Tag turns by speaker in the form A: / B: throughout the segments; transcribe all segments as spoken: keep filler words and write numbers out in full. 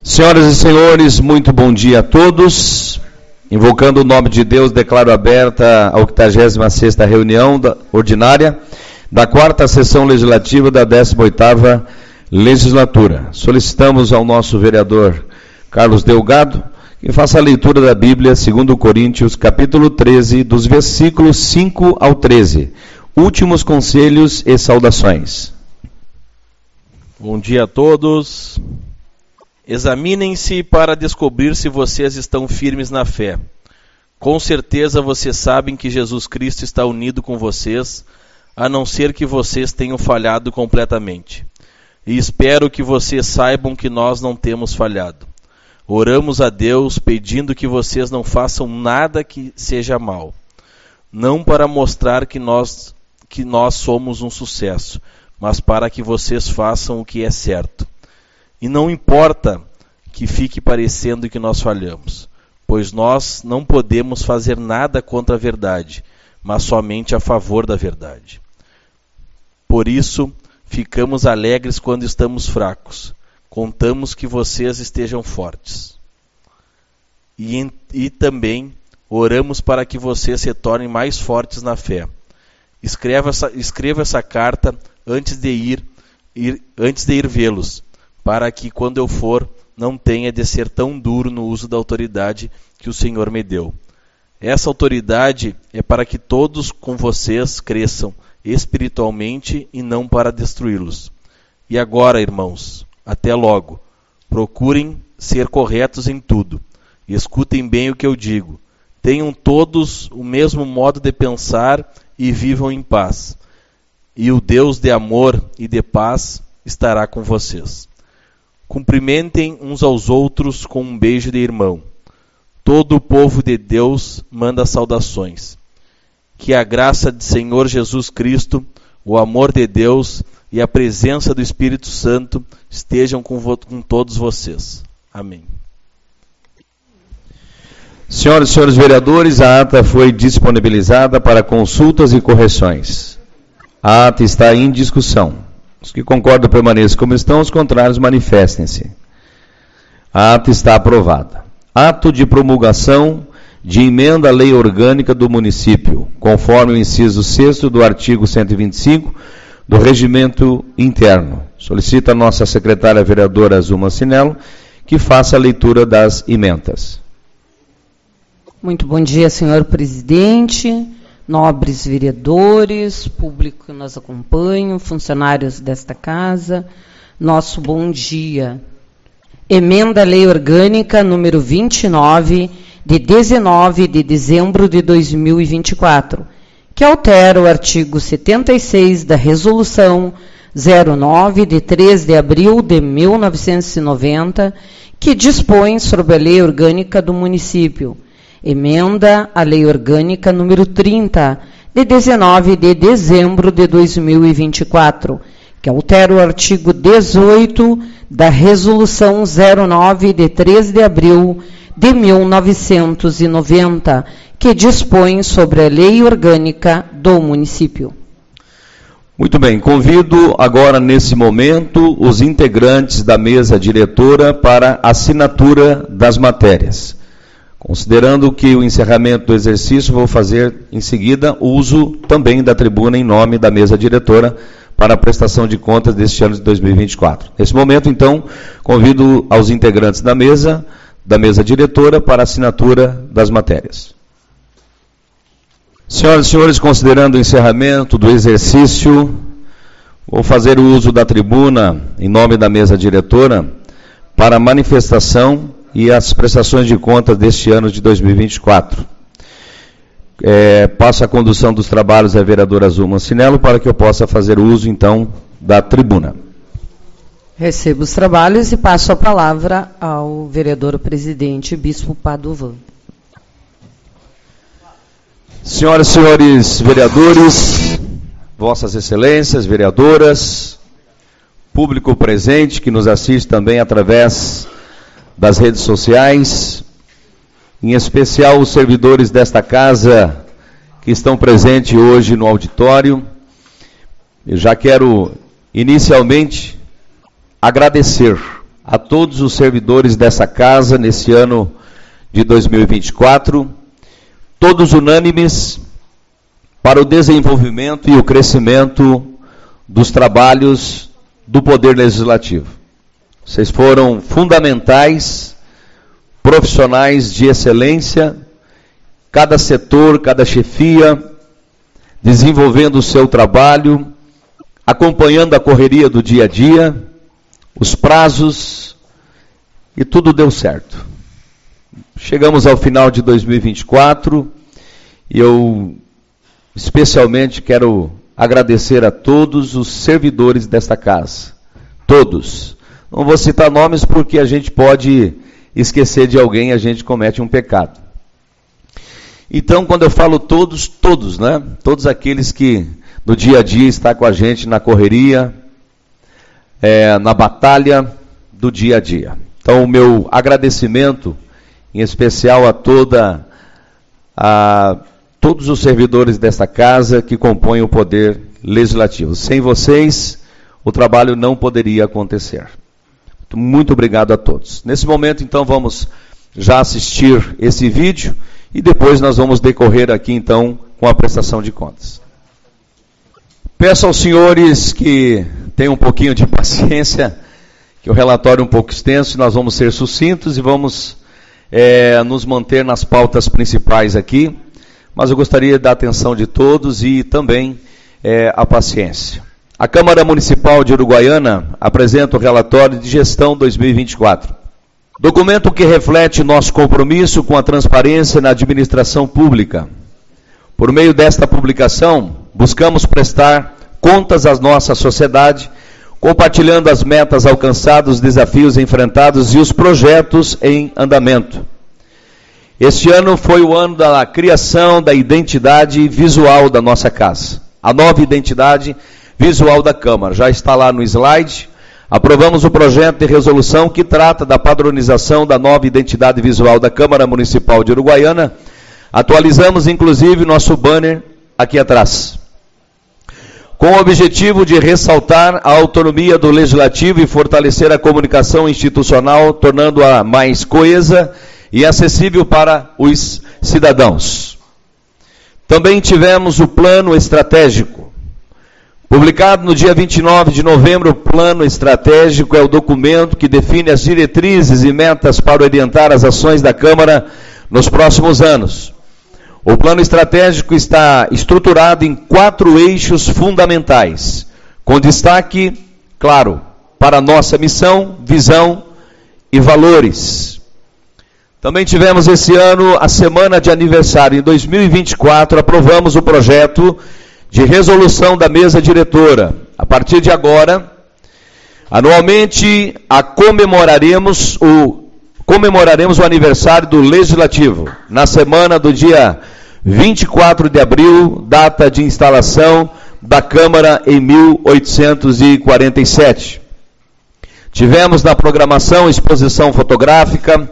A: Senhoras e senhores, muito bom dia a todos. Invocando o nome de Deus, declaro aberta a octagésima sexta reunião da, ordinária da quarta sessão legislativa da décima oitava legislatura. Solicitamos ao nosso vereador Carlos Delgado que faça a leitura da Bíblia segundo Coríntios, capítulo treze, dos versículos cinco ao treze. Últimos conselhos e saudações.
B: Bom dia a todos. Examinem-se para descobrir se vocês estão firmes na fé. Com certeza vocês sabem que Jesus Cristo está unido com vocês, a não ser que vocês tenham falhado completamente. E espero que vocês saibam que nós não temos falhado. Oramos a Deus pedindo que vocês não façam nada que seja mal. Não para mostrar que nós, que nós somos um sucesso, mas para que vocês façam o que é certo. E não importa que fique parecendo que nós falhamos, pois nós não podemos fazer nada contra a verdade, mas somente a favor da verdade. Por isso, ficamos alegres quando estamos fracos. Contamos que vocês estejam fortes. E, e também oramos para que vocês se tornem mais fortes na fé. Escreva essa, escreva essa carta antes de ir, ir, antes de ir vê-los, para que, quando eu for, não tenha de ser tão duro no uso da autoridade que o Senhor me deu. Essa autoridade é para que todos com vocês cresçam espiritualmente e não para destruí-los. E agora, irmãos, até logo. Procurem ser corretos em tudo. E escutem bem o que eu digo. Tenham todos o mesmo modo de pensar e vivam em paz. E o Deus de amor e de paz estará com vocês. Cumprimentem uns aos outros com um beijo de irmão. Todo o povo de Deus manda saudações. Que a graça do Senhor Jesus Cristo, o amor de Deus e a presença do Espírito Santo estejam com, vo- com todos vocês. Amém.
A: Senhoras e senhores vereadores, a ata foi disponibilizada para consultas e correções. A ata está em discussão. Os que concordam permaneçam como estão, os contrários manifestem-se. A ata está aprovada. Ato de promulgação de emenda à lei orgânica do município, conforme o inciso sexto do artigo cento e vinte e cinco do regimento interno. Solicita a nossa secretária vereadora Zuma Cinello que faça a leitura das emendas.
C: Muito bom dia, senhor presidente, nobres vereadores, público que nos acompanha, funcionários desta casa, nosso bom dia. Emenda à Lei Orgânica número vinte e nove, de dezenove de dezembro de dois mil e vinte e quatro, que altera o artigo setenta e seis da Resolução zero nove, de três de abril de mil novecentos e noventa, que dispõe sobre a Lei Orgânica do município. Emenda à Lei Orgânica número trinta, de dezenove de dezembro de dois mil e vinte e quatro, que altera o artigo dezoito da Resolução zero nove, de três de abril de mil novecentos e noventa, que dispõe sobre a Lei Orgânica do município.
A: Muito bem, convido agora, nesse momento, os integrantes da mesa diretora para assinatura das matérias. Considerando que o encerramento do exercício, vou fazer em seguida uso também da tribuna em nome da mesa diretora para a prestação de contas deste ano de dois mil e vinte e quatro. Nesse momento, então, convido aos integrantes da mesa, da mesa diretora, para a assinatura das matérias. Senhoras e senhores, considerando o encerramento do exercício, vou fazer o uso da tribuna em nome da mesa diretora para a manifestação e as prestações de contas deste ano de dois mil e vinte e quatro. É, passo a condução dos trabalhos à vereadora Zuma Cinello para que eu possa fazer uso, então, da tribuna.
C: Recebo os trabalhos e passo a palavra ao vereador presidente Bispo Padovan.
A: Senhoras e senhores vereadores, vossas excelências, vereadoras, público presente que nos assiste também através das redes sociais, em especial os servidores desta casa que estão presentes hoje no auditório, eu já quero inicialmente agradecer a todos os servidores dessa casa nesse ano de dois mil e vinte e quatro, todos unânimes para o desenvolvimento e o crescimento dos trabalhos do Poder Legislativo. Vocês foram fundamentais, profissionais de excelência, cada setor, cada chefia, desenvolvendo o seu trabalho, acompanhando a correria do dia a dia, os prazos, e tudo deu certo. Chegamos ao final de dois mil e vinte e quatro, e eu especialmente quero agradecer a todos os servidores desta casa. Todos. Não vou citar nomes porque a gente pode esquecer de alguém, a gente comete um pecado. Então, quando eu falo todos, todos, né? Todos aqueles que no dia a dia estão com a gente na correria, é, na batalha do dia a dia. Então, o meu agradecimento, em especial a toda, a todos os servidores desta casa que compõem o Poder Legislativo. Sem vocês, o trabalho não poderia acontecer. Muito obrigado a todos. Nesse momento, então, vamos já assistir esse vídeo e depois nós vamos decorrer aqui, então, com a prestação de contas. Peço aos senhores que tenham um pouquinho de paciência, que o relatório é um pouco extenso, nós vamos ser sucintos e vamos é, nos manter nas pautas principais aqui, mas eu gostaria da atenção de todos e também é, a paciência. A Câmara Municipal de Uruguaiana apresenta o relatório de gestão dois mil e vinte e quatro. Documento que reflete nosso compromisso com a transparência na administração pública. Por meio desta publicação, buscamos prestar contas à nossa sociedade, compartilhando as metas alcançadas, os desafios enfrentados e os projetos em andamento. Este ano foi o ano da criação da identidade visual da nossa casa. A nova identidade visual da Câmara. Já está lá no slide. Aprovamos o projeto de resolução que trata da padronização da nova identidade visual da Câmara Municipal de Uruguaiana. Atualizamos, inclusive, nosso banner aqui atrás. Com o objetivo de ressaltar a autonomia do Legislativo e fortalecer a comunicação institucional, tornando-a mais coesa e acessível para os cidadãos. Também tivemos o Plano Estratégico. Publicado no dia vinte e nove de novembro, o Plano Estratégico é o documento que define as diretrizes e metas para orientar as ações da Câmara nos próximos anos. O Plano Estratégico está estruturado em quatro eixos fundamentais, com destaque, claro, para a nossa missão, visão e valores. Também tivemos esse ano a semana de aniversário. Em dois mil e vinte e quatro, aprovamos o projeto de resolução da mesa diretora. A partir de agora, anualmente a comemoraremos o, comemoraremos o aniversário do Legislativo, na semana do dia vinte e quatro de abril, data de instalação da Câmara em mil oitocentos e quarenta e sete. Tivemos na programação exposição fotográfica,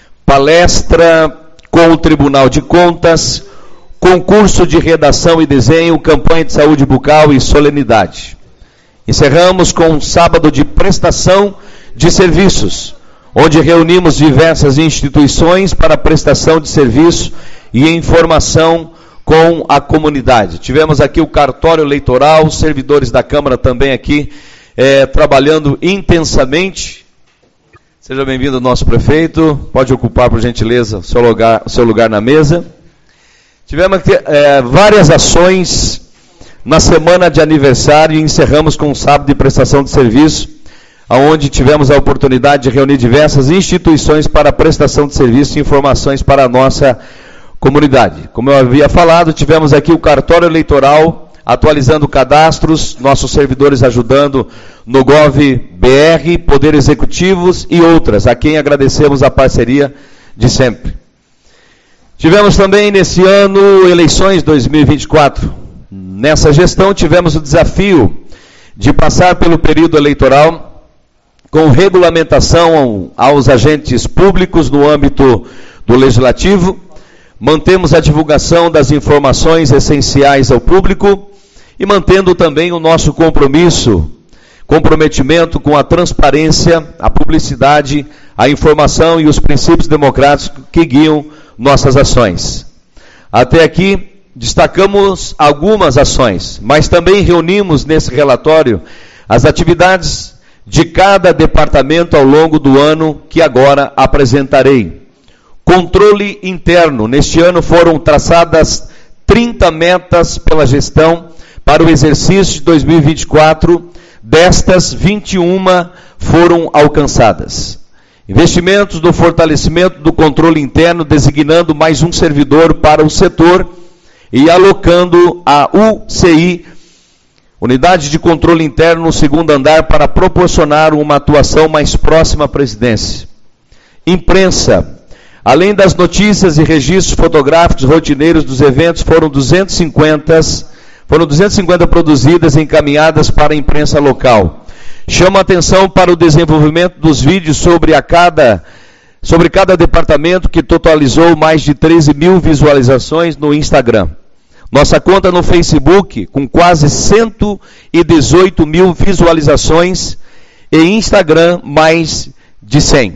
A: palestra com o Tribunal de Contas, concurso de redação e desenho, campanha de saúde bucal e solenidade. Encerramos com um sábado de prestação de serviços, onde reunimos diversas instituições para prestação de serviço e informação com a comunidade. Tivemos aqui o cartório eleitoral, os servidores da Câmara também aqui, é, trabalhando intensamente. Seja bem-vindo, nosso prefeito. Pode ocupar, por gentileza, o seu lugar, o seu lugar na mesa. Tivemos aqui, é, várias ações na semana de aniversário e encerramos com um sábado de prestação de serviço, onde tivemos a oportunidade de reunir diversas instituições para a prestação de serviço e informações para a nossa comunidade. Como eu havia falado, tivemos aqui o cartório eleitoral, atualizando cadastros, nossos servidores ajudando no GovBR, Poder Executivos e outras, a quem agradecemos a parceria de sempre. Tivemos também nesse ano eleições dois mil e vinte e quatro. Nessa gestão tivemos o desafio de passar pelo período eleitoral com regulamentação aos agentes públicos no âmbito do Legislativo. Mantemos a divulgação das informações essenciais ao público e mantendo também o nosso compromisso comprometimento com a transparência, a publicidade, a informação e os princípios democráticos que guiam nossas ações. Até aqui, destacamos algumas ações, mas também reunimos nesse relatório as atividades de cada departamento ao longo do ano que agora apresentarei. Controle interno. Neste ano foram traçadas trinta metas pela gestão para o exercício de dois mil e vinte e quatro. Destas, vinte e uma foram alcançadas. Investimentos no fortalecimento do controle interno, designando mais um servidor para o setor e alocando a U C I, Unidade de Controle Interno, no segundo andar, para proporcionar uma atuação mais próxima à presidência. Imprensa. Além das notícias e registros fotográficos rotineiros dos eventos, foram duzentos e cinquenta, foram duzentas e cinquenta produzidas e encaminhadas para a imprensa local. Chama a atenção para o desenvolvimento dos vídeos sobre, a cada, sobre cada departamento, que totalizou mais de treze mil visualizações no Instagram. Nossa conta no Facebook, com quase cento e dezoito mil visualizações, e Instagram, mais de cem.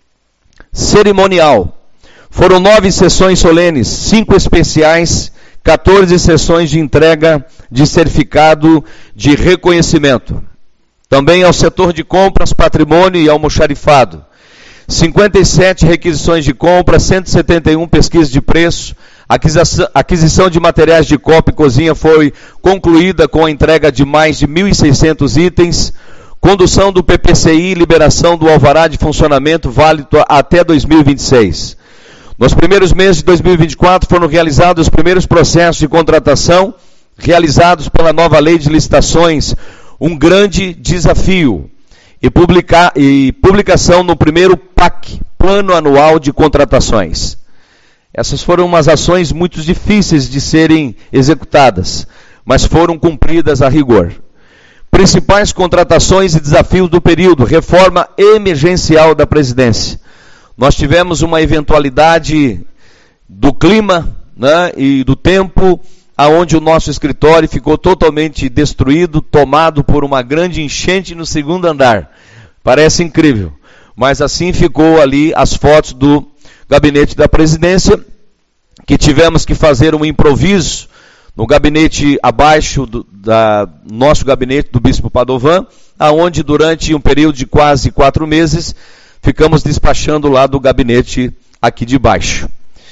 A: Cerimonial. Foram nove sessões solenes, cinco especiais, quatorze sessões de entrega de certificado de reconhecimento. Também ao setor de compras, patrimônio e almoxarifado. cinquenta e sete requisições de compra, cento e setenta e um pesquisas de preço. A aquisição de materiais de copa e cozinha foi concluída com a entrega de mais de mil e seiscentos itens. Condução do P P C I e liberação do alvará de funcionamento válido até dois mil e vinte e seis. Nos primeiros meses de dois mil e vinte e quatro foram realizados os primeiros processos de contratação, realizados pela nova lei de licitações, um grande desafio, e, publicar, e publicação no primeiro P A C, Plano Anual de Contratações. Essas foram umas ações muito difíceis de serem executadas, mas foram cumpridas a rigor. Principais contratações e desafios do período: reforma emergencial da presidência. Nós tivemos uma eventualidade do clima, né, e do tempo, aonde o nosso escritório ficou totalmente destruído, tomado por uma grande enchente no segundo andar. Parece incrível, mas assim ficou ali as fotos do gabinete da presidência, que tivemos que fazer um improviso no gabinete abaixo do da, nosso gabinete do Bispo Padovan, aonde durante um período de quase quatro meses ficamos despachando lá do gabinete aqui de baixo.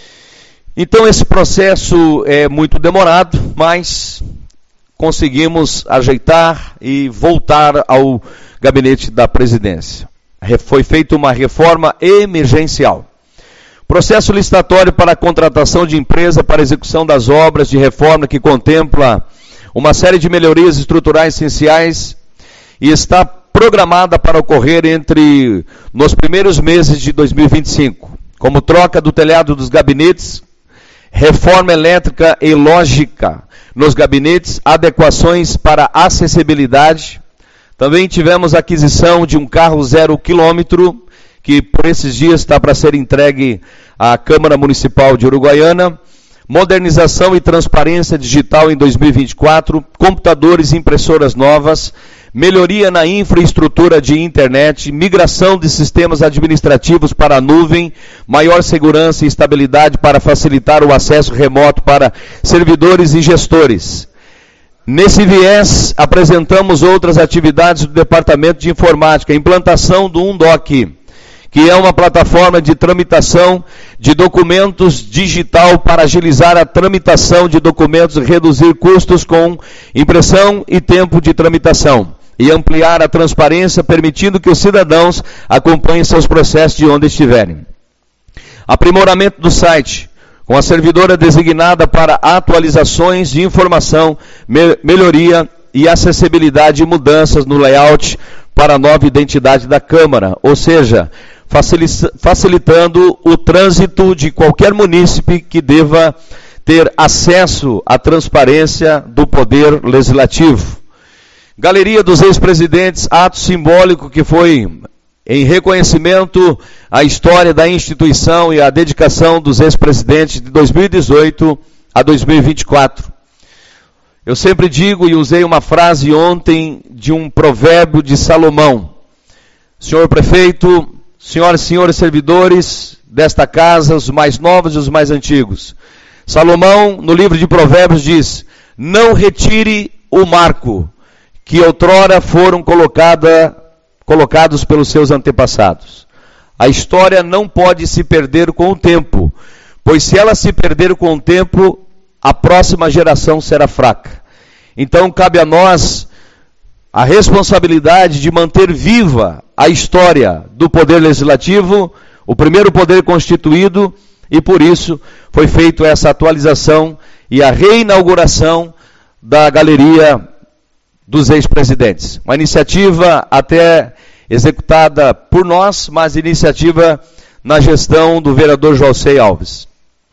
A: Então esse processo é muito demorado, mas conseguimos ajeitar e voltar ao gabinete da presidência. Foi feita uma reforma emergencial. Processo licitatório para a contratação de empresa para execução das obras de reforma, que contempla uma série de melhorias estruturais essenciais e está programada para ocorrer entre nos primeiros meses de dois mil e vinte e cinco, como troca do telhado dos gabinetes, reforma elétrica e lógica nos gabinetes, adequações para acessibilidade. Também tivemos a aquisição de um carro zero quilômetro, que por esses dias está para ser entregue à Câmara Municipal de Uruguaiana. Modernização e transparência digital em dois mil e vinte e quatro, computadores e impressoras novas, melhoria na infraestrutura de internet, migração de sistemas administrativos para a nuvem, maior segurança e estabilidade para facilitar o acesso remoto para servidores e gestores. Nesse viés, apresentamos outras atividades do Departamento de Informática, a implantação do UNDOC, que é uma plataforma de tramitação de documentos digital para agilizar a tramitação de documentos e reduzir custos com impressão e tempo de tramitação, e ampliar a transparência, permitindo que os cidadãos acompanhem seus processos de onde estiverem. Aprimoramento do site, com a servidora designada para atualizações de informação, me- melhoria e acessibilidade e mudanças no layout para a nova identidade da Câmara, ou seja, facilitando o trânsito de qualquer munícipe que deva ter acesso à transparência do Poder Legislativo. Galeria dos ex-presidentes, ato simbólico que foi em reconhecimento à história da instituição e à dedicação dos ex-presidentes de dois mil e dezoito a dois mil e vinte e quatro. Eu sempre digo e usei uma frase ontem de um provérbio de Salomão. Senhor prefeito, senhoras e senhores servidores desta casa, os mais novos e os mais antigos. Salomão, no livro de Provérbios, diz: não retire o marco que outrora foram colocada, colocados pelos seus antepassados. A história não pode se perder com o tempo, pois se ela se perder com o tempo, a próxima geração será fraca. Então cabe a nós a responsabilidade de manter viva a história do Poder Legislativo, o primeiro poder constituído, e por isso foi feita essa atualização e a reinauguração da Galeria dos Ex-Presidentes. Uma iniciativa até executada por nós, mas iniciativa na gestão do vereador Joacei Alves.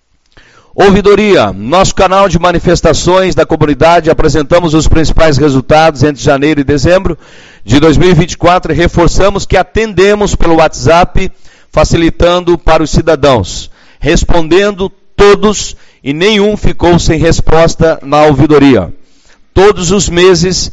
A: Ouvidoria, nosso canal de manifestações da comunidade, apresentamos os principais resultados entre janeiro e dezembro de dois mil e vinte e quatro e reforçamos que atendemos pelo WhatsApp, facilitando para os cidadãos, respondendo todos e nenhum ficou sem resposta na ouvidoria. Todos os meses,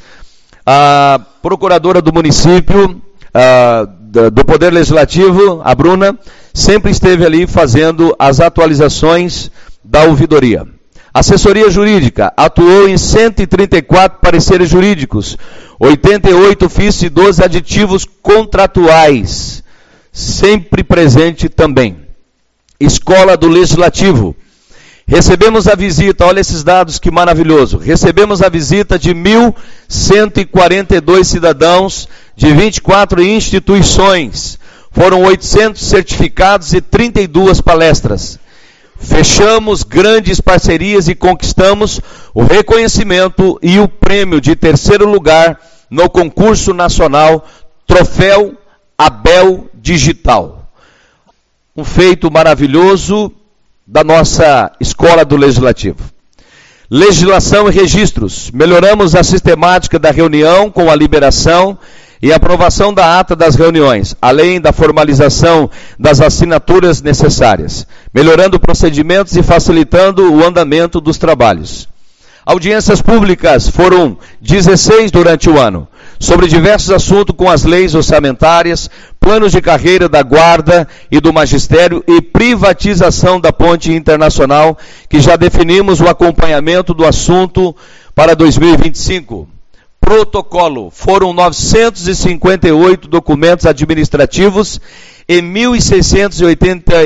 A: a procuradora do município, a, do Poder Legislativo, a Bruna, sempre esteve ali fazendo as atualizações da ouvidoria. Assessoria Jurídica atuou em cento e trinta e quatro pareceres jurídicos, oitenta e oito ofícios e doze aditivos contratuais, sempre presente também. Escola do Legislativo. Recebemos a visita, olha esses dados que maravilhoso, recebemos a visita de mil cento e quarenta e dois cidadãos de vinte e quatro instituições. Foram oitocentos certificados e trinta e duas palestras. Fechamos grandes parcerias e conquistamos o reconhecimento e o prêmio de terceiro lugar no concurso nacional Troféu Abel Digital. Um feito maravilhoso da nossa Escola do Legislativo. Legislação e registros. Melhoramos a sistemática da reunião com a liberação e aprovação da ata das reuniões, além da formalização das assinaturas necessárias, melhorando procedimentos e facilitando o andamento dos trabalhos. Audiências públicas foram dezesseis durante o ano, sobre diversos assuntos com as leis orçamentárias, planos de carreira da Guarda e do Magistério e privatização da Ponte Internacional, que já definimos o acompanhamento do assunto para dois mil e vinte e cinco. Protocolo, foram novecentos e cinquenta e oito documentos administrativos e mil seiscentos e oitenta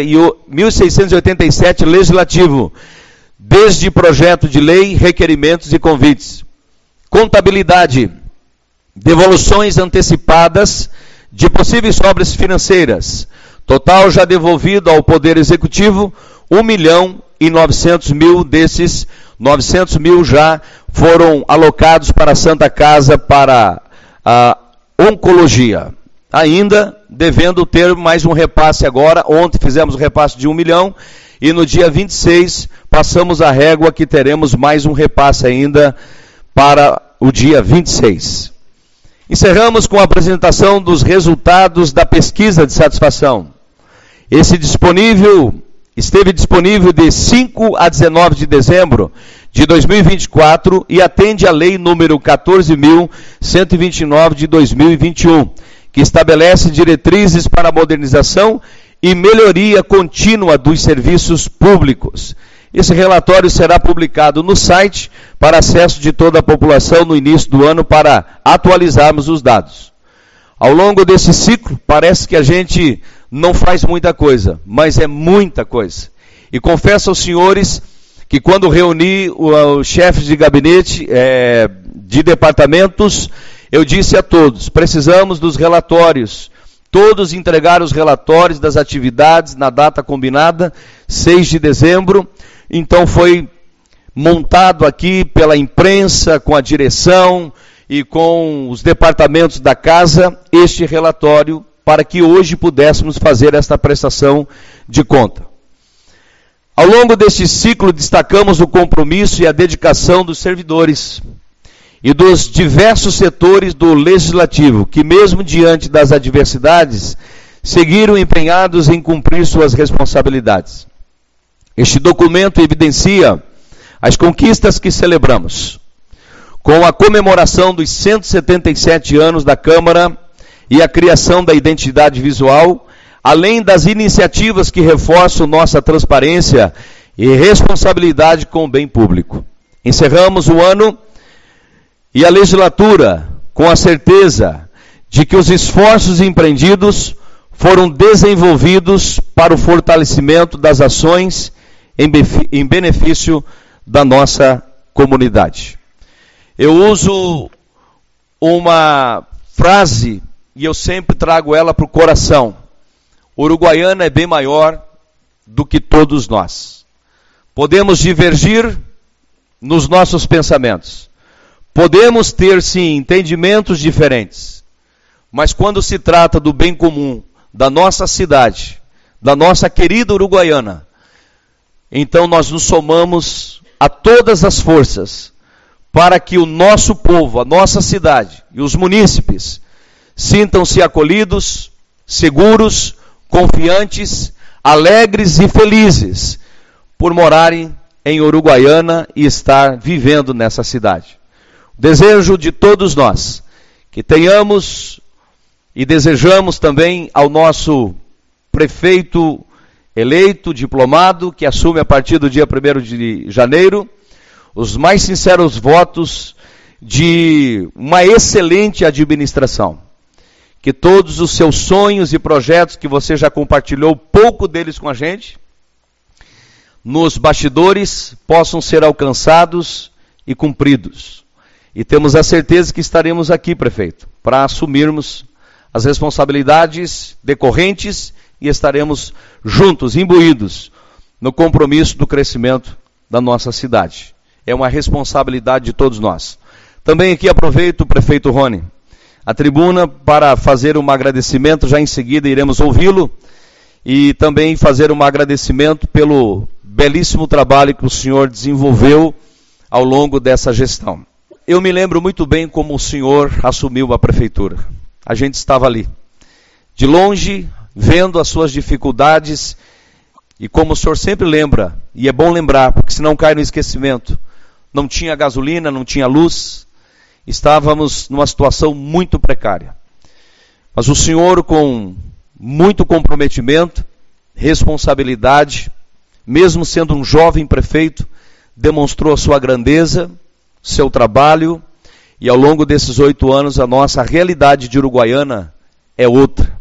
A: e sete legislativo, desde projeto de lei, requerimentos e convites. Contabilidade, devoluções antecipadas de possíveis obras financeiras. Total já devolvido ao Poder Executivo, um milhão e novecentos mil desses, novecentos mil já foram alocados para a Santa Casa para a oncologia. Ainda devendo ter mais um repasse agora. Ontem fizemos o repasse de um milhão e no dia vinte e seis passamos a régua que teremos mais um repasse ainda para o dia vinte e seis. Encerramos com a apresentação dos resultados da pesquisa de satisfação. Esse disponível, esteve disponível de cinco a dezenove de dezembro de dois mil e vinte e quatro e atende à lei número quatorze mil cento e vinte e nove de dois mil e vinte e um, que estabelece diretrizes para a modernização e melhoria contínua dos serviços públicos. Esse relatório será publicado no site para acesso de toda a população no início do ano para atualizarmos os dados. Ao longo desse ciclo, parece que a gente não faz muita coisa, mas é muita coisa. E confesso aos senhores que quando reuni os chefes de gabinete é, de departamentos, eu disse a todos, precisamos dos relatórios. Todos entregaram os relatórios das atividades na data combinada, seis de dezembro. Então foi montado aqui pela imprensa, com a direção e com os departamentos da casa, este relatório para que hoje pudéssemos fazer esta prestação de conta. Ao longo deste ciclo, destacamos o compromisso e a dedicação dos servidores e dos diversos setores do Legislativo, que mesmo diante das adversidades, seguiram empenhados em cumprir suas responsabilidades. Este documento evidencia as conquistas que celebramos. com a comemoração dos cento e setenta e sete anos da Câmara e a criação da identidade visual, além das iniciativas que reforçam nossa transparência e responsabilidade com o bem público. Encerramos o ano e a legislatura com a certeza de que os esforços empreendidos foram desenvolvidos para o fortalecimento das ações em benefício da nossa comunidade. Eu uso uma frase e eu sempre trago ela para o coração. Uruguaiana é bem maior do que todos nós. Podemos divergir nos nossos pensamentos. Podemos ter, sim, entendimentos diferentes. Mas quando se trata do bem comum, da nossa cidade, da nossa querida Uruguaiana, então nós nos somamos a todas as forças para que o nosso povo, a nossa cidade e os munícipes sintam-se acolhidos, seguros, confiantes, alegres e felizes por morarem em Uruguaiana e estar vivendo nessa cidade. Desejo de todos nós que tenhamos e desejamos também ao nosso prefeito eleito, diplomado, que assume a partir do dia primeiro de janeiro, os mais sinceros votos de uma excelente administração. Que todos os seus sonhos e projetos, que você já compartilhou pouco deles com a gente, nos bastidores, possam ser alcançados e cumpridos. E temos a certeza que estaremos aqui, prefeito, para assumirmos as responsabilidades decorrentes e estaremos juntos, imbuídos, no compromisso do crescimento da nossa cidade. É uma responsabilidade de todos nós. Também aqui aproveito, prefeito Rony, a tribuna para fazer um agradecimento, já em seguida iremos ouvi-lo, e também fazer um agradecimento pelo belíssimo trabalho que o senhor desenvolveu ao longo dessa gestão. Eu me lembro muito bem como o senhor assumiu a prefeitura. A gente estava ali, de longe, vendo as suas dificuldades, e como o senhor sempre lembra, e é bom lembrar, porque senão cai no esquecimento, não tinha gasolina, não tinha luz, estávamos numa situação muito precária. Mas o senhor, com muito comprometimento, responsabilidade, mesmo sendo um jovem prefeito, demonstrou a sua grandeza, seu trabalho, e ao longo desses oito anos a nossa realidade de Uruguaiana é outra.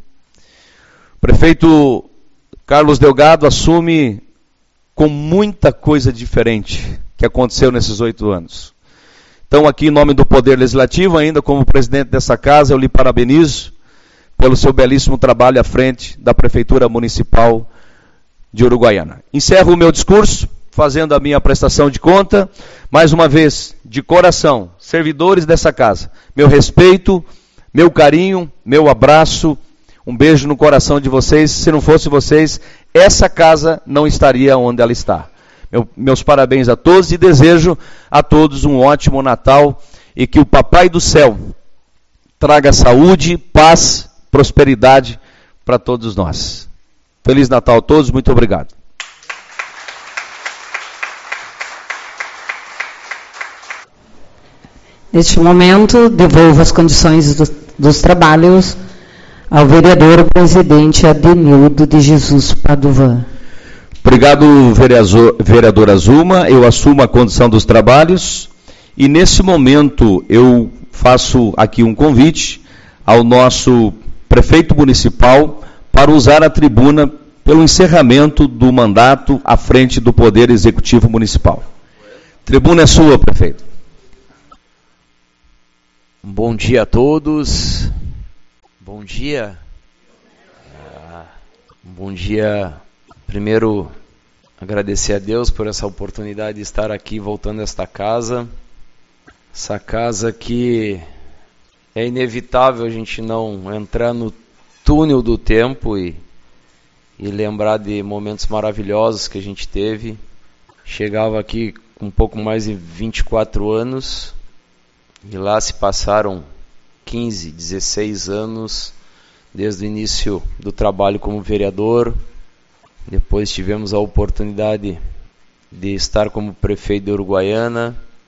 A: O prefeito Carlos Delgado assume com muita coisa diferente que aconteceu nesses oito anos. Então, aqui em nome do Poder Legislativo, ainda como presidente dessa casa, eu lhe parabenizo pelo seu belíssimo trabalho à frente da Prefeitura Municipal de Uruguaiana. Encerro o meu discurso fazendo a minha prestação de conta, mais uma vez, de coração, servidores dessa casa, meu respeito, meu carinho, meu abraço, um beijo no coração de vocês. Se não fosse vocês, essa casa não estaria onde ela está. Meu, meus parabéns a todos e desejo a todos um ótimo Natal e que o Papai do Céu traga saúde, paz, prosperidade para todos nós. Feliz Natal a todos, muito obrigado.
C: Neste momento, devolvo as condições do, dos trabalhos ao vereador presidente Adenildo de Jesus Padovan.
A: Obrigado, vereador Azuma. Eu assumo a condição dos trabalhos e, nesse momento, eu faço aqui um convite ao nosso prefeito municipal para usar a tribuna pelo encerramento do mandato à frente do Poder Executivo Municipal. Tribuna é sua, prefeito.
D: Bom dia a todos. Bom dia. Ah, bom dia. Primeiro, agradecer a Deus por essa oportunidade de estar aqui voltando a esta casa. Essa casa que é inevitável a gente não entrar no túnel do tempo e, e lembrar de momentos maravilhosos que a gente teve. Chegava aqui com um pouco mais de vinte e quatro anos. E lá se passaram quinze, dezesseis anos, desde o início do trabalho como vereador. Depois tivemos a oportunidade de estar como prefeito de Uruguaiana.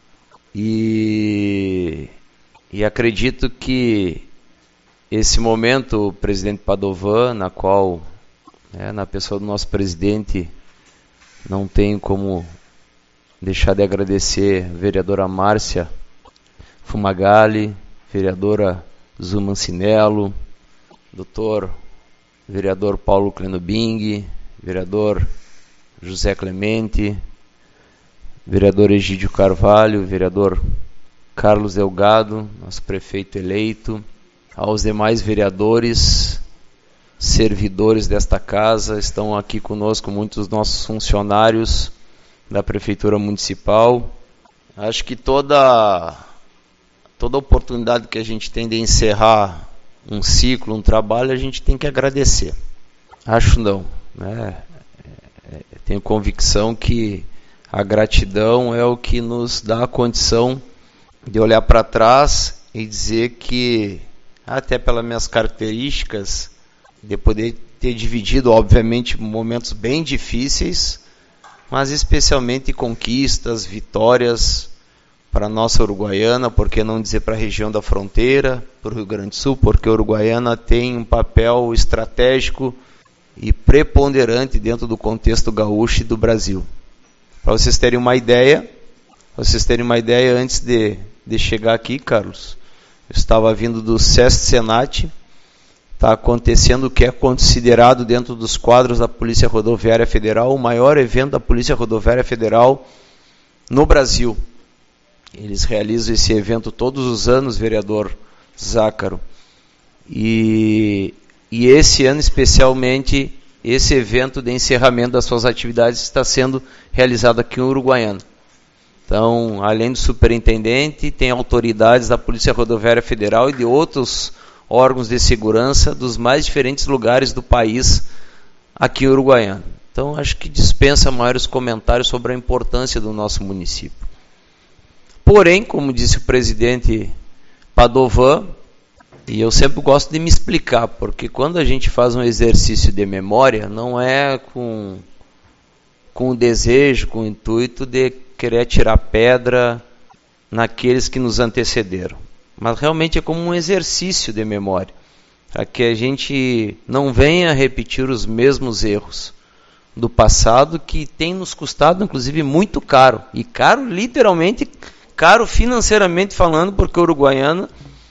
D: E, e acredito que esse momento, presidente Padovan, na qual, né, na pessoa do nosso presidente, não tenho como deixar de agradecer a vereadora Márcia Fumagalli, vereadora Zumancinello, doutor vereador Paulo Clenobing, vereador José Clemente, vereador Egídio Carvalho, vereador Carlos Delgado, nosso prefeito eleito, aos demais vereadores, servidores desta casa, estão aqui conosco muitos dos nossos funcionários da Prefeitura Municipal. Acho que toda, toda oportunidade que a gente tem de encerrar um ciclo, um trabalho, a gente tem que agradecer. Acho não, né? Tenho convicção que a gratidão é o que nos dá a condição de olhar para trás e dizer que, até pelas minhas características, de poder ter dividido, obviamente, momentos bem difíceis, mas especialmente conquistas, vitórias para a nossa Uruguaiana, por que não dizer para a região da fronteira, para o Rio Grande do Sul, porque a Uruguaiana tem um papel estratégico e preponderante dentro do contexto gaúcho e do Brasil. Para vocês terem uma ideia, para vocês terem uma ideia, antes de, de chegar aqui, Carlos, eu estava vindo do SESC Senat, está acontecendo o que é considerado dentro dos quadros da Polícia Rodoviária Federal, o maior evento da Polícia Rodoviária Federal no Brasil. Eles realizam esse evento todos os anos, vereador Zácaro. E, e esse ano, especialmente, esse evento de encerramento das suas atividades está sendo realizado aqui em Uruguaiana. Então, além do superintendente, tem autoridades da Polícia Rodoviária Federal e de outros órgãos de segurança dos mais diferentes lugares do país aqui em Uruguaiana. Então, acho que dispensa maiores comentários sobre a importância do nosso município. Porém, como disse o presidente Padovan, e eu sempre gosto de me explicar, porque quando a gente faz um exercício de memória, não é com, com o desejo, com o intuito de querer tirar pedra naqueles que nos antecederam. Mas realmente é como um exercício de memória, para que a gente não venha repetir os mesmos erros do passado, que tem nos custado, inclusive, muito caro. E caro, literalmente, caro financeiramente falando, porque o Uruguaiana,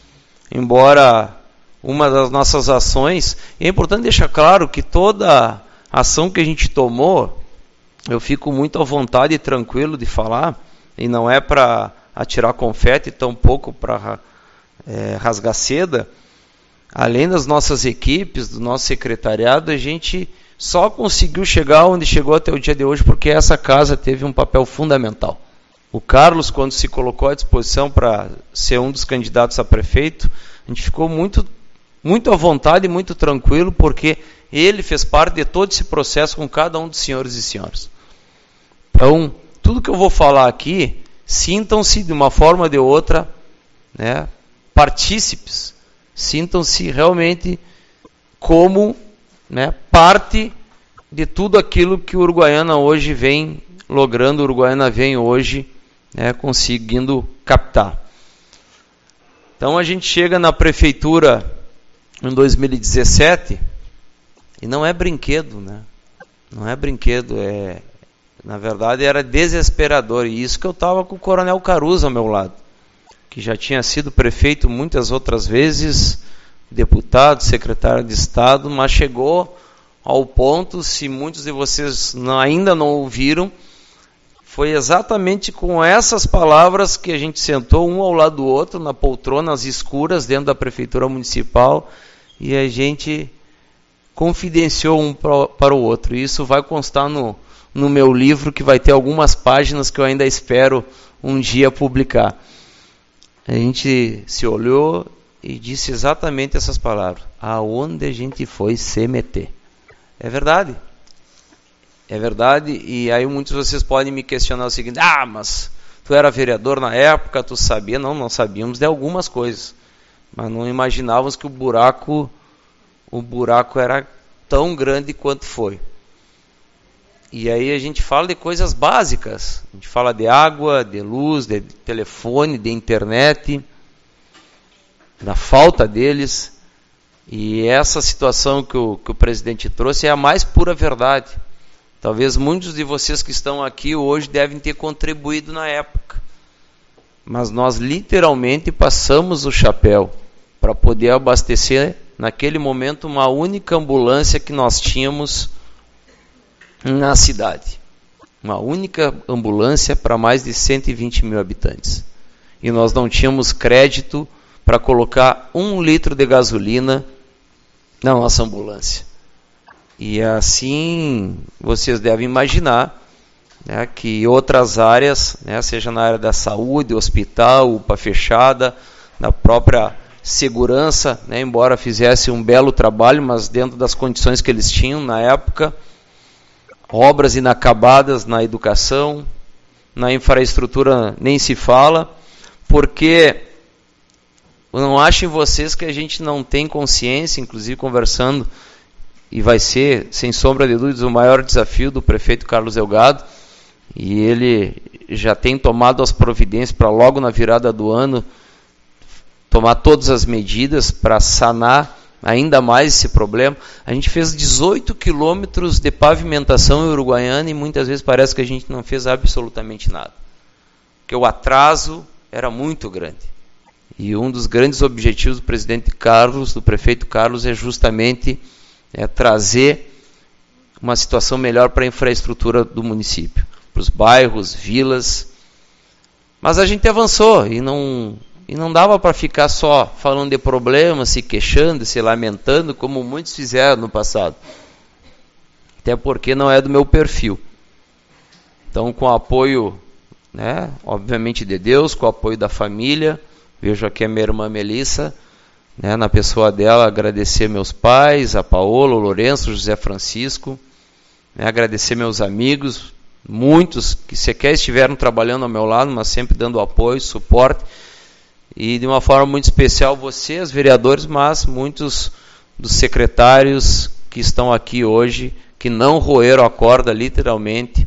D: embora uma das nossas ações, é importante deixar claro que toda ação que a gente tomou, eu fico muito à vontade e tranquilo de falar, e não é para atirar confete, tampouco para é, rasgar seda. Além das nossas equipes, do nosso secretariado, a gente só conseguiu chegar onde chegou até o dia de hoje porque essa casa teve um papel fundamental. O Carlos, quando se colocou à disposição para ser um dos candidatos a prefeito, a gente ficou muito, muito à vontade e muito tranquilo, porque ele fez parte de todo esse processo com cada um dos senhores e senhoras. Então, tudo que eu vou falar aqui, sintam-se de uma forma ou de outra, né, partícipes, sintam-se realmente como, né, parte de tudo aquilo que o Uruguaiana hoje vem logrando, o Uruguaiana vem hoje, né, conseguindo captar. Então a gente chega na prefeitura em dois mil e dezessete e não é brinquedo, né? Não é brinquedo, é, na verdade era desesperador. E isso que eu estava com o Coronel Caruso ao meu lado, que já tinha sido prefeito muitas outras vezes, deputado, secretário de Estado, mas chegou ao ponto, se muitos de vocês não, ainda não ouviram, foi exatamente com essas palavras que a gente sentou um ao lado do outro, na poltronas escuras dentro da Prefeitura Municipal, e a gente confidenciou um para o outro. E isso vai constar no, no meu livro, que vai ter algumas páginas que eu ainda espero um dia publicar. A gente se olhou e disse exatamente essas palavras: aonde a gente foi se meter? É verdade. É verdade, e aí muitos de vocês podem me questionar o seguinte: ah, mas tu era vereador na época, tu sabia? Não, não sabíamos de algumas coisas, mas não imaginávamos que o buraco, o buraco era tão grande quanto foi. E aí a gente fala de coisas básicas. A gente fala de água, de luz, de telefone, de internet, da falta deles. E essa situação que o, que o presidente trouxe é a mais pura verdade. Talvez muitos de vocês que estão aqui hoje devem ter contribuído na época. Mas nós literalmente passamos o chapéu para poder abastecer, naquele momento, uma única ambulância que nós tínhamos na cidade. Uma única ambulância para mais de cento e vinte mil habitantes. E nós não tínhamos crédito para colocar um litro de gasolina na nossa ambulância. E assim, vocês devem imaginar, né, que outras áreas, né, seja na área da saúde, hospital, U P A fechada, na própria segurança, né, embora fizesse um belo trabalho, mas dentro das condições que eles tinham na época, obras inacabadas na educação, na infraestrutura nem se fala, porque não achem vocês que a gente não tem consciência, inclusive conversando, e vai ser, sem sombra de dúvidas, o maior desafio do prefeito Carlos Delgado, e ele já tem tomado as providências para logo na virada do ano tomar todas as medidas para sanar ainda mais esse problema. A gente fez dezoito quilômetros de pavimentação em Uruguaiana e muitas vezes parece que a gente não fez absolutamente nada, porque o atraso era muito grande. E um dos grandes objetivos do presidente Carlos, do prefeito Carlos, é justamente é, trazer uma situação melhor para a infraestrutura do município, para os bairros, vilas. Mas a gente avançou e não, e não dava para ficar só falando de problemas, se queixando, se lamentando, como muitos fizeram no passado. Até porque não é do meu perfil. Então, com o apoio, né, obviamente de Deus, com o apoio da família, vejo aqui a minha irmã Melissa, né, na pessoa dela, agradecer meus pais, a Paola, o Lourenço, o José Francisco, né, agradecer meus amigos, muitos que sequer estiveram trabalhando ao meu lado, mas sempre dando apoio, suporte, e de uma forma muito especial vocês, vereadores, mas muitos dos secretários que estão aqui hoje, que não roeram a corda literalmente,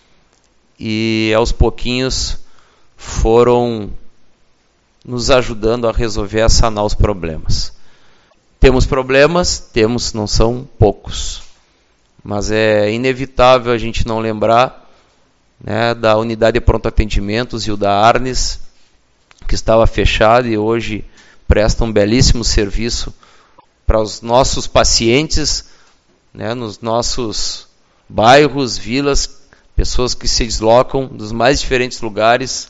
D: e aos pouquinhos foram nos ajudando a resolver, a sanar os problemas. Temos problemas, temos, não são poucos, mas é inevitável a gente não lembrar, né, da unidade de pronto atendimentos e o da Arnes, que estava fechado e hoje presta um belíssimo serviço para os nossos pacientes, né, nos nossos bairros, vilas, pessoas que se deslocam dos mais diferentes lugares.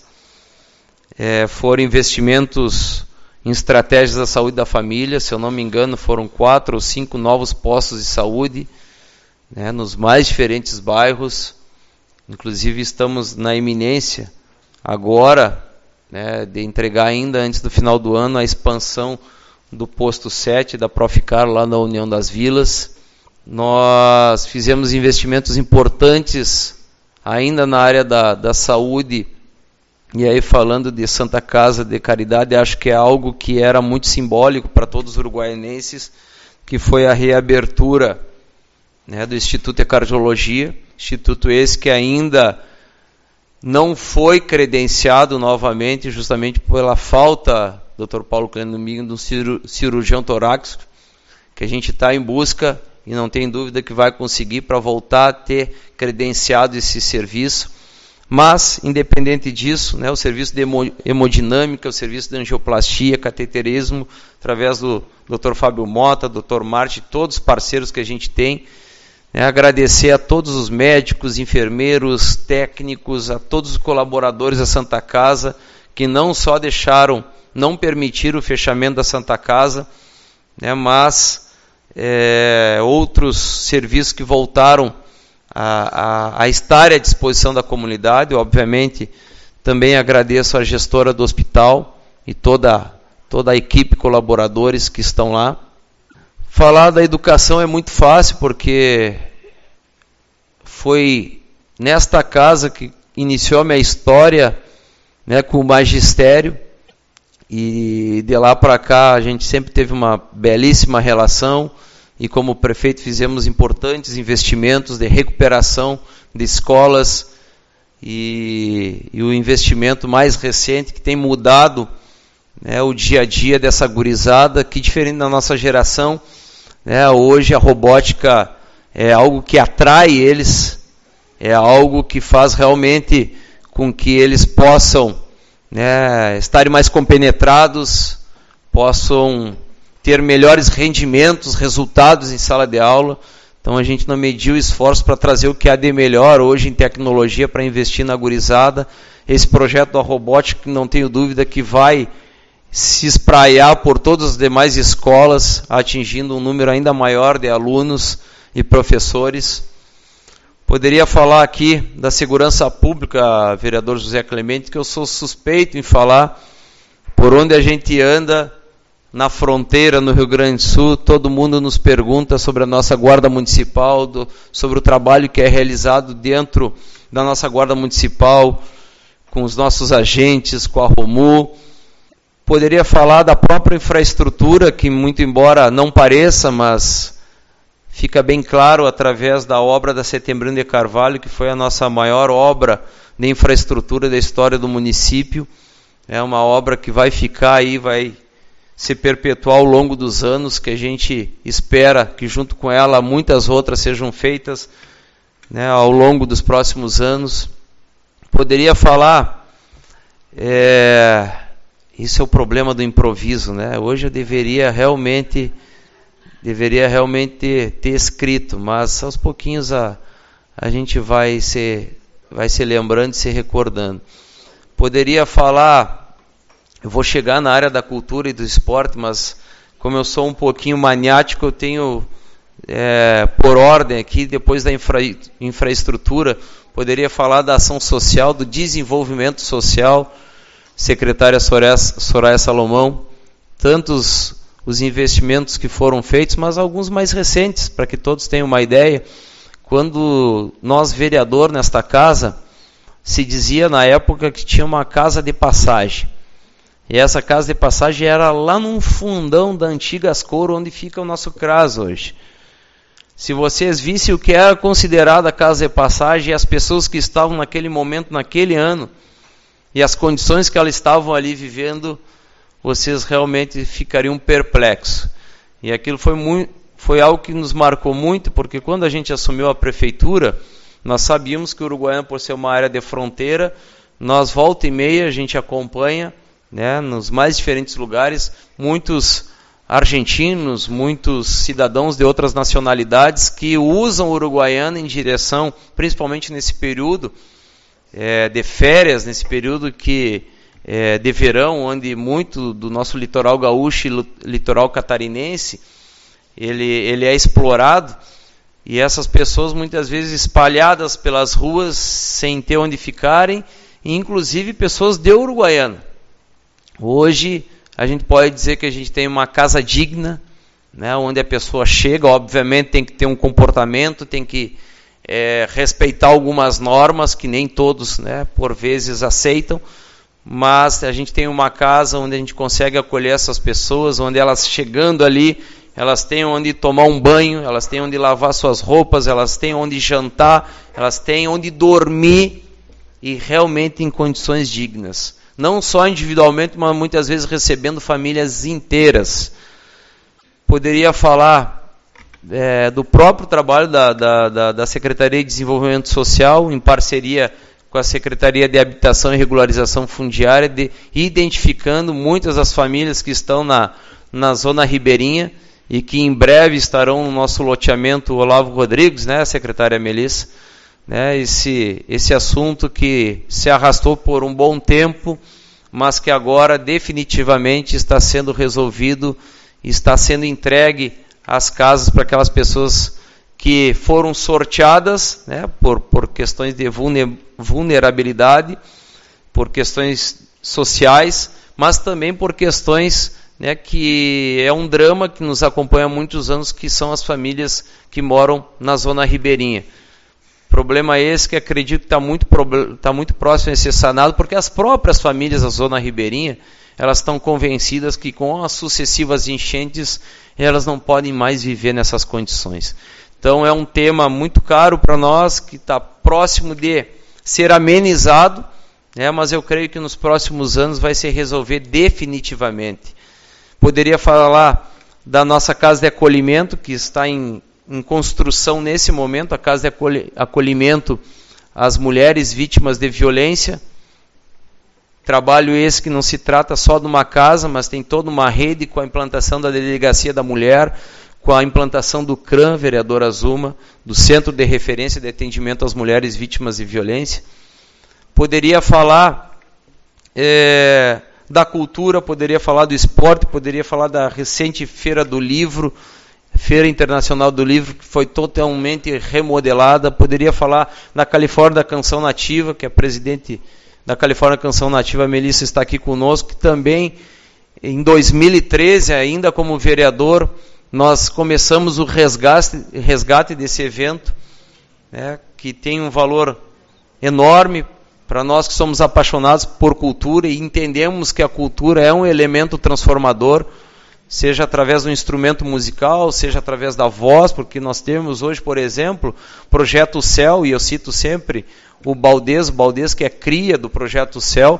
D: É, foram investimentos em estratégias da saúde da família, se eu não me engano foram quatro ou cinco novos postos de saúde, né, nos mais diferentes bairros. Inclusive estamos na iminência agora, né, de entregar ainda antes do final do ano a expansão do posto sete da Proficar lá na União das Vilas. Nós fizemos investimentos importantes ainda na área da, da saúde. E aí, falando de Santa Casa de Caridade, acho que é algo que era muito simbólico para todos os uruguaianenses, que foi a reabertura, né, do Instituto de Cardiologia, instituto esse que ainda não foi credenciado novamente, justamente pela falta, doutor Paulo Cleno Domingo, de um cirurgião torácico, que a gente está em busca e não tem dúvida que vai conseguir para voltar a ter credenciado esse serviço. Mas, independente disso, né, o serviço de hemodinâmica, o serviço de angioplastia, cateterismo, através do doutor Fábio Mota, doutor Marte, todos os parceiros que a gente tem, né, agradecer a todos os médicos, enfermeiros, técnicos, a todos os colaboradores da Santa Casa, que não só deixaram, não permitiram o fechamento da Santa Casa, né, mas é, outros serviços que voltaram A, a, a estar à disposição da comunidade. Obviamente, também agradeço a gestora do hospital e toda, toda a equipe, colaboradores que estão lá. Falar da educação é muito fácil, porque foi nesta casa que iniciou a minha história, né, com o magistério, e de lá para cá a gente sempre teve uma belíssima relação. E como prefeito fizemos importantes investimentos de recuperação de escolas, e, e o investimento mais recente que tem mudado, né, o dia a dia dessa gurizada, que diferente da nossa geração, né, hoje a robótica é algo que atrai eles, é algo que faz realmente com que eles possam, né, estarem mais compenetrados, possam ter melhores rendimentos, resultados em sala de aula. Então a gente não mediu esforço para trazer o que há de melhor hoje em tecnologia para investir na gurizada. Esse projeto da robótica, não tenho dúvida que vai se espraiar por todas as demais escolas, atingindo um número ainda maior de alunos e professores. Poderia falar aqui da segurança pública, vereador José Clemente, que eu sou suspeito em falar. Por onde a gente anda, na fronteira, no Rio Grande do Sul, todo mundo nos pergunta sobre a nossa guarda municipal, do, sobre o trabalho que é realizado dentro da nossa guarda municipal, com os nossos agentes, com a Romu. Poderia falar da própria infraestrutura, que muito embora não pareça, mas fica bem claro através da obra da Setembrino de Carvalho, que foi a nossa maior obra de infraestrutura da história do município. É uma obra que vai ficar aí, vai se perpetuar ao longo dos anos, que a gente espera que junto com ela muitas outras sejam feitas, né, ao longo dos próximos anos. Poderia falar, é, isso é o problema do improviso, né? Hoje eu deveria realmente, deveria realmente ter escrito, mas aos pouquinhos a, a gente vai se, vai se lembrando e se recordando. Poderia falar, eu vou chegar na área da cultura e do esporte, mas como eu sou um pouquinho maniático, eu tenho, é, por ordem aqui, depois da infra, infraestrutura, poderia falar da ação social, do desenvolvimento social, secretária Soraya, Soraya Salomão, tantos os investimentos que foram feitos, mas alguns mais recentes, para que todos tenham uma ideia. Quando nós, vereador, nesta casa, se dizia na época que tinha uma casa de passagem. E essa casa de passagem era lá num fundão da antiga Ascoro, onde fica o nosso C R A S hoje. Se vocês vissem o que era considerada a casa de passagem e as pessoas que estavam naquele momento, naquele ano, e as condições que elas estavam ali vivendo, vocês realmente ficariam perplexos. E aquilo foi, muito, foi algo que nos marcou muito, porque quando a gente assumiu a prefeitura, nós sabíamos que o Uruguaiana, por ser uma área de fronteira, nós volta e meia a gente acompanha, né, nos mais diferentes lugares, muitos argentinos, muitos cidadãos de outras nacionalidades que usam o Uruguaiana em direção, principalmente nesse período é, de férias, nesse período que, é, de verão, onde muito do nosso litoral gaúcho e litoral catarinense, ele, ele é explorado, e essas pessoas muitas vezes espalhadas pelas ruas, sem ter onde ficarem, e inclusive pessoas de Uruguaiana. Hoje, a gente pode dizer que a gente tem uma casa digna, né, onde a pessoa chega, obviamente tem que ter um comportamento, tem que é, respeitar algumas normas, que nem todos, né, por vezes aceitam, mas a gente tem uma casa onde a gente consegue acolher essas pessoas, onde elas chegando ali, elas têm onde tomar um banho, elas têm onde lavar suas roupas, elas têm onde jantar, elas têm onde dormir, e realmente em condições dignas. Não só individualmente, mas muitas vezes recebendo famílias inteiras. Poderia falar é, do próprio trabalho da, da, da, da Secretaria de Desenvolvimento Social, em parceria com a Secretaria de Habitação e Regularização Fundiária, de, identificando muitas das famílias que estão na, na zona ribeirinha e que em breve estarão no nosso loteamento Olavo Rodrigues, né, secretária Melissa? Né, esse, esse assunto que se arrastou por um bom tempo, mas que agora definitivamente está sendo resolvido, está sendo entregue às casas para aquelas pessoas que foram sorteadas, né, por, por questões de vulnerabilidade, por questões sociais, mas também por questões, né, que é um drama que nos acompanha há muitos anos, que são as famílias que moram na zona ribeirinha. Problema esse que acredito que está muito, tá muito próximo de ser sanado, porque as próprias famílias da zona ribeirinha, elas estão convencidas que com as sucessivas enchentes, elas não podem mais viver nessas condições. Então, Então é um tema muito caro para nós, que está próximo de ser amenizado, né, mas eu creio que nos próximos anos vai se resolver definitivamente. Poderia falar da nossa casa de acolhimento, que está em, em construção nesse momento, a casa de acolhimento às mulheres vítimas de violência. Trabalho esse que não se trata só de uma casa, mas tem toda uma rede com a implantação da Delegacia da Mulher, com a implantação do CRAM, vereadora Zuma, do Centro de Referência de Atendimento às Mulheres Vítimas de Violência. Poderia falar é, da cultura, poderia falar do esporte, poderia falar da recente Feira do Livro, Feira Internacional do Livro, que foi totalmente remodelada. Poderia falar da Califórnia da Canção Nativa, que a presidente da Califórnia Canção Nativa, a Melissa, está aqui conosco, que também, em dois mil e treze, ainda como vereador, nós começamos o resgate, resgate desse evento, né, que tem um valor enorme para nós que somos apaixonados por cultura e entendemos que a cultura é um elemento transformador, seja através do instrumento musical, seja através da voz, porque nós temos hoje, por exemplo, Projeto Céu, e eu cito sempre o Baldez, o Baldez que é cria do Projeto Céu,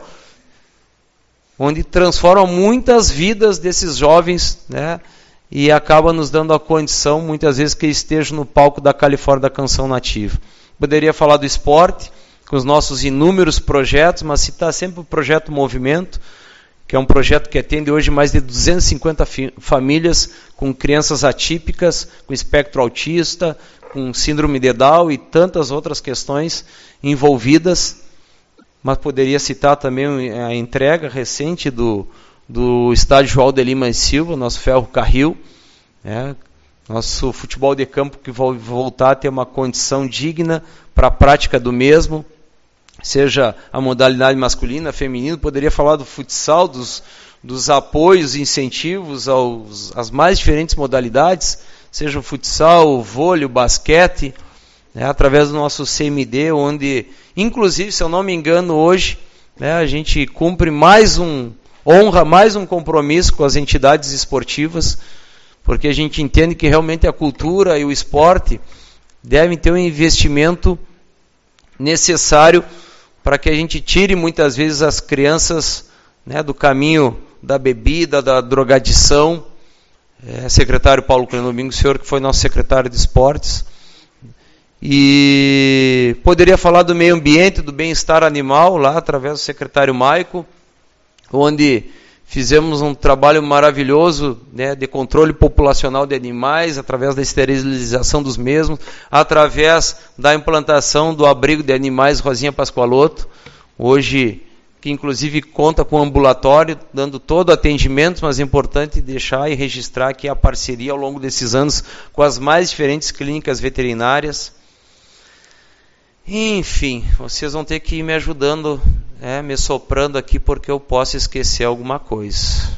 D: onde transforma muitas vidas desses jovens, né, e acaba nos dando a condição, muitas vezes, que estejam no palco da Califórnia da Canção Nativa. Poderia falar do esporte, com os nossos inúmeros projetos, mas citar sempre o Projeto Movimento, que é um projeto que atende hoje mais de duzentas e cinquenta famílias com crianças atípicas, com espectro autista, com síndrome de Down e tantas outras questões envolvidas. Mas poderia citar também a entrega recente do, do estádio João de Lima e Silva, nosso ferrocarril, né? Nosso futebol de campo que vai voltar a ter uma condição digna para a prática do mesmo, seja a modalidade masculina, feminina. Poderia falar do futsal, dos, dos apoios e incentivos aos, às mais diferentes modalidades, seja o futsal, o vôlei, o basquete, né, através do nosso C M D, onde, inclusive, se eu não me engano, hoje, né, a gente cumpre mais um, honra mais um compromisso com as entidades esportivas, porque a gente entende que realmente a cultura e o esporte devem ter um investimento necessário para que a gente tire muitas vezes as crianças, né, do caminho da bebida, da drogadição. É, secretário Paulo Cunha Domingo, o senhor que foi nosso secretário de esportes. E poderia falar do meio ambiente, do bem-estar animal, lá através do secretário Maico, onde fizemos um trabalho maravilhoso, né, de controle populacional de animais, através da esterilização dos mesmos, através da implantação do abrigo de animais Rosinha Pascoaloto, hoje, que inclusive conta com ambulatório, dando todo o atendimento, mas é importante deixar e registrar aqui a parceria ao longo desses anos com as mais diferentes clínicas veterinárias. Enfim, vocês vão ter que ir me ajudando, é, me soprando aqui, porque eu posso esquecer alguma coisa.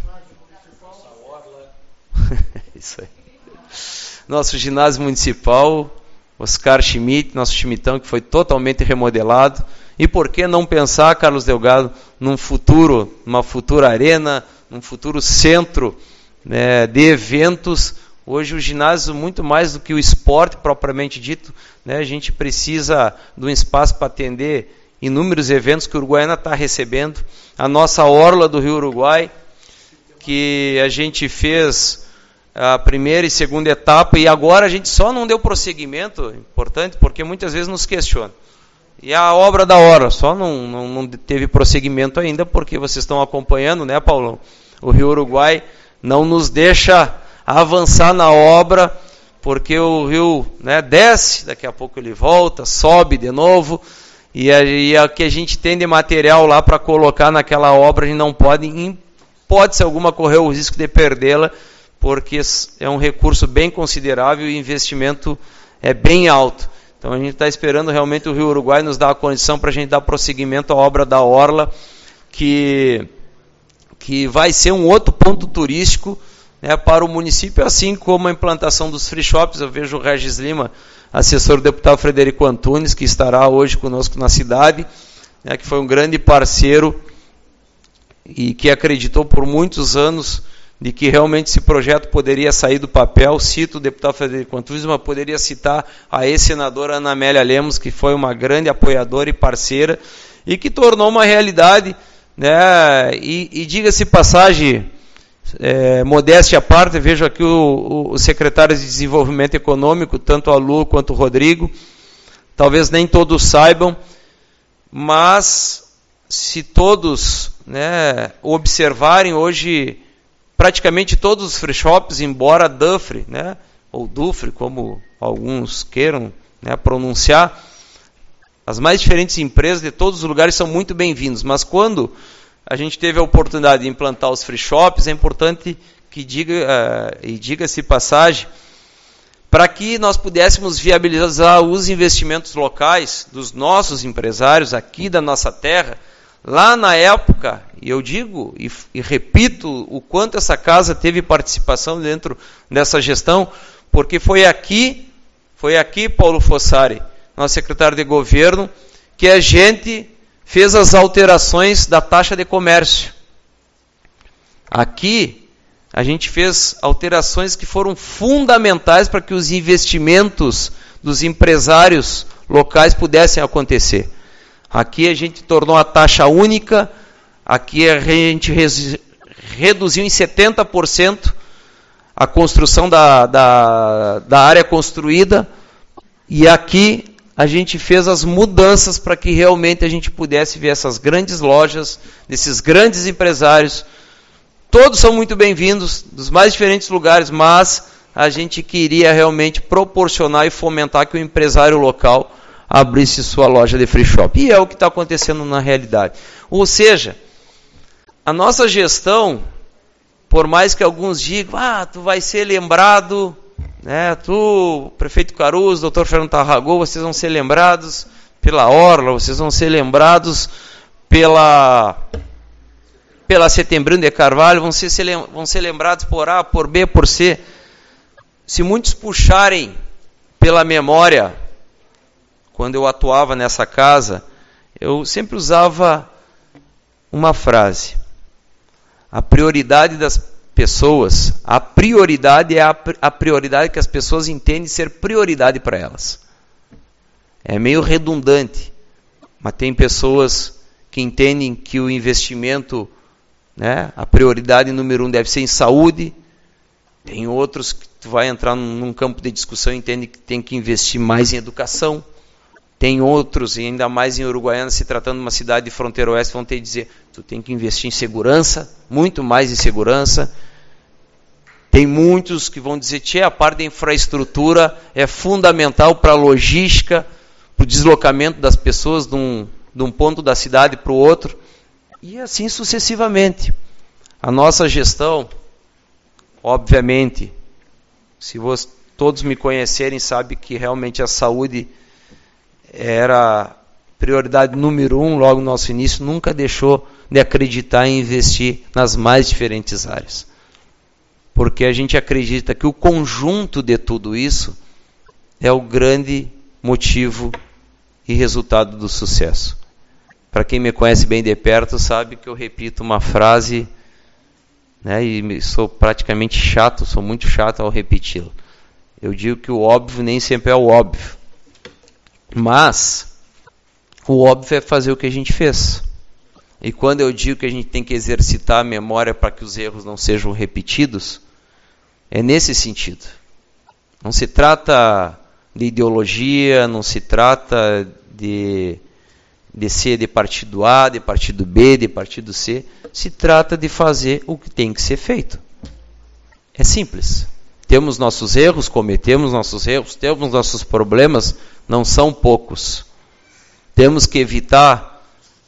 D: Isso aí. Nosso ginásio municipal, Oscar Schmidt, nosso Schmidtão, que foi totalmente remodelado. E por que não pensar, Carlos Delgado, num futuro, numa futura arena, num futuro centro, né, de eventos? Hoje o ginásio, muito mais do que o esporte propriamente dito, né, a gente precisa de um espaço para atender inúmeros eventos que o Uruguaiana está recebendo. A nossa orla do Rio Uruguai, que a gente fez a primeira e segunda etapa, e agora a gente só não deu prosseguimento, importante, porque muitas vezes nos questiona. E a obra da orla, só não, não, não teve prosseguimento ainda, porque vocês estão acompanhando, né, Paulão? O Rio Uruguai não nos deixa avançar na obra, porque o rio, né, desce, daqui a pouco ele volta, sobe de novo, e a, e a que a gente tem de material lá para colocar naquela obra, a gente não pode, em hipótese alguma, correr o risco de perdê-la, porque é um recurso bem considerável e o investimento é bem alto. Então a gente está esperando realmente o Rio Uruguai nos dar a condição para a gente dar prosseguimento à obra da orla, que, que vai ser um outro ponto turístico, né, para o município, assim como a implantação dos free shops. Eu vejo o Regis Lima, assessor do deputado Frederico Antunes, que estará hoje conosco na cidade, né, que foi um grande parceiro e que acreditou por muitos anos de que realmente esse projeto poderia sair do papel. Cito o deputado Frederico Antunes, mas poderia citar a ex-senadora Ana Amélia Lemos, que foi uma grande apoiadora e parceira, e que tornou uma realidade, né? E, e diga-se passagem, é, modéstia à parte, vejo aqui o, o secretário de Desenvolvimento Econômico, tanto a Lu quanto o Rodrigo, talvez nem todos saibam, mas se todos, né, observarem hoje, praticamente todos os free shops, embora Dufre, né, ou Dufre, como alguns queiram, né, pronunciar, as mais diferentes empresas de todos os lugares são muito bem-vindos, mas quando a gente teve a oportunidade de implantar os free shops, é importante que diga, uh, e diga-se passagem, para que nós pudéssemos viabilizar os investimentos locais dos nossos empresários aqui da nossa terra. Lá na época, e eu digo e, e repito o quanto essa casa teve participação dentro dessa gestão, porque foi aqui, foi aqui, Paulo Fossari, nosso secretário de governo, que a gente fez as alterações da taxa de comércio. Aqui, a gente fez alterações que foram fundamentais para que os investimentos dos empresários locais pudessem acontecer. Aqui a gente tornou a taxa única, aqui a gente reduziu em setenta por cento a construção da, da, da área construída, e aqui a gente fez as mudanças para que realmente a gente pudesse ver essas grandes lojas, desses grandes empresários. Todos são muito bem-vindos, dos mais diferentes lugares, mas a gente queria realmente proporcionar e fomentar que o empresário local abrisse sua loja de free shop. E é o que está acontecendo na realidade. Ou seja, a nossa gestão, por mais que alguns digam, ah, tu vai ser lembrado, né, tu, prefeito Caruso, doutor Fernando Tarragão, vocês vão ser lembrados pela Orla, vocês vão ser lembrados pela, pela Setembrino de Carvalho, vão ser, vão ser lembrados por A, por B, por C. Se muitos puxarem pela memória, quando eu atuava nessa casa, eu sempre usava uma frase: a prioridade das pessoas, a prioridade é a, a prioridade que as pessoas entendem ser prioridade para elas. É meio redundante, mas tem pessoas que entendem que o investimento, né, a prioridade número um deve ser em saúde. Tem outros que tu vai entrar num, num campo de discussão e entende que tem que investir mais em educação. Tem outros, e ainda mais em Uruguaiana, se tratando de uma cidade de fronteira oeste, vão ter que dizer, tu tem que investir em segurança, muito mais em segurança. Tem muitos que vão dizer, tchê, a parte da infraestrutura é fundamental para a logística, para o deslocamento das pessoas de um, de um ponto da cidade para o outro, e assim sucessivamente. A nossa gestão, obviamente, se vocês, todos me conhecerem, sabem que realmente a saúde era prioridade número um logo no nosso início, nunca deixou de acreditar em investir nas mais diferentes áreas. Porque a gente acredita que o conjunto de tudo isso é o grande motivo e resultado do sucesso. Para quem me conhece bem de perto, sabe que eu repito uma frase, né, e sou praticamente chato, sou muito chato ao repeti-la. Eu digo que o óbvio nem sempre é o óbvio. Mas o óbvio é fazer o que a gente fez. E quando eu digo que a gente tem que exercitar a memória para que os erros não sejam repetidos, é nesse sentido. Não se trata de ideologia, não se trata de, de ser de partido A, de partido B, de partido C. Se trata de fazer o que tem que ser feito. É simples. Temos nossos erros, cometemos nossos erros, temos nossos problemas, não são poucos. Temos que evitar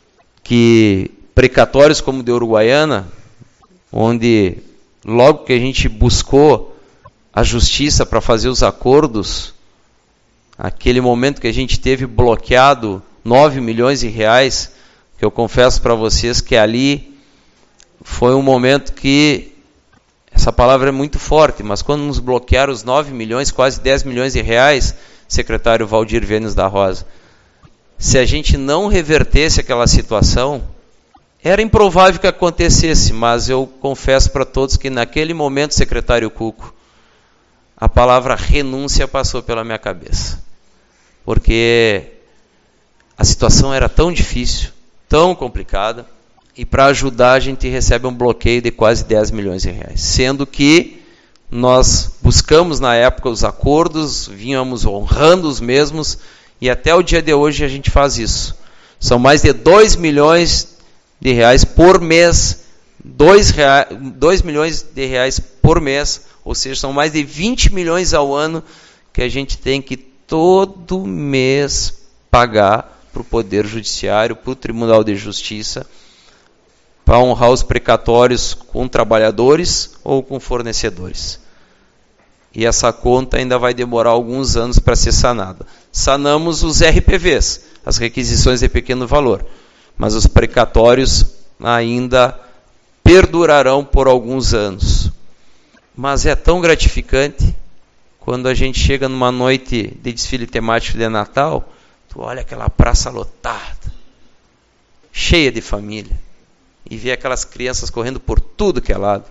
D: que precatórios como o de Uruguaiana, onde logo que a gente buscou a justiça para fazer os acordos, aquele momento que a gente teve bloqueado nove milhões de reais, que eu confesso para vocês que ali foi um momento que, essa palavra é muito forte, mas quando nos bloquearam os nove milhões, quase dez milhões de reais, secretário Valdir Vênus da Rosa, se a gente não revertesse aquela situação, Era improvável que acontecesse, mas eu confesso para todos que naquele momento, secretário Cuco, a palavra renúncia passou pela minha cabeça. Porque a situação era tão difícil, tão complicada, e para ajudar a gente recebe um bloqueio de quase dez milhões de reais. Sendo que nós buscamos na época os acordos, vínhamos honrando os mesmos, e até o dia de hoje a gente faz isso. São mais de dois milhões de reais por mês, dois milhões de reais por mês, ou seja, são mais de vinte milhões ao ano que a gente tem que todo mês pagar para o Poder Judiciário, para o Tribunal de Justiça, para honrar os precatórios com trabalhadores ou com fornecedores. E essa conta ainda vai demorar alguns anos para ser sanada. Sanamos os R P Vs, as requisições de pequeno valor, mas os precatórios ainda perdurarão por alguns anos. Mas é tão gratificante quando a gente chega numa noite de desfile temático de Natal, tu olha aquela praça lotada, cheia de família, e vê aquelas crianças correndo por tudo que é lado,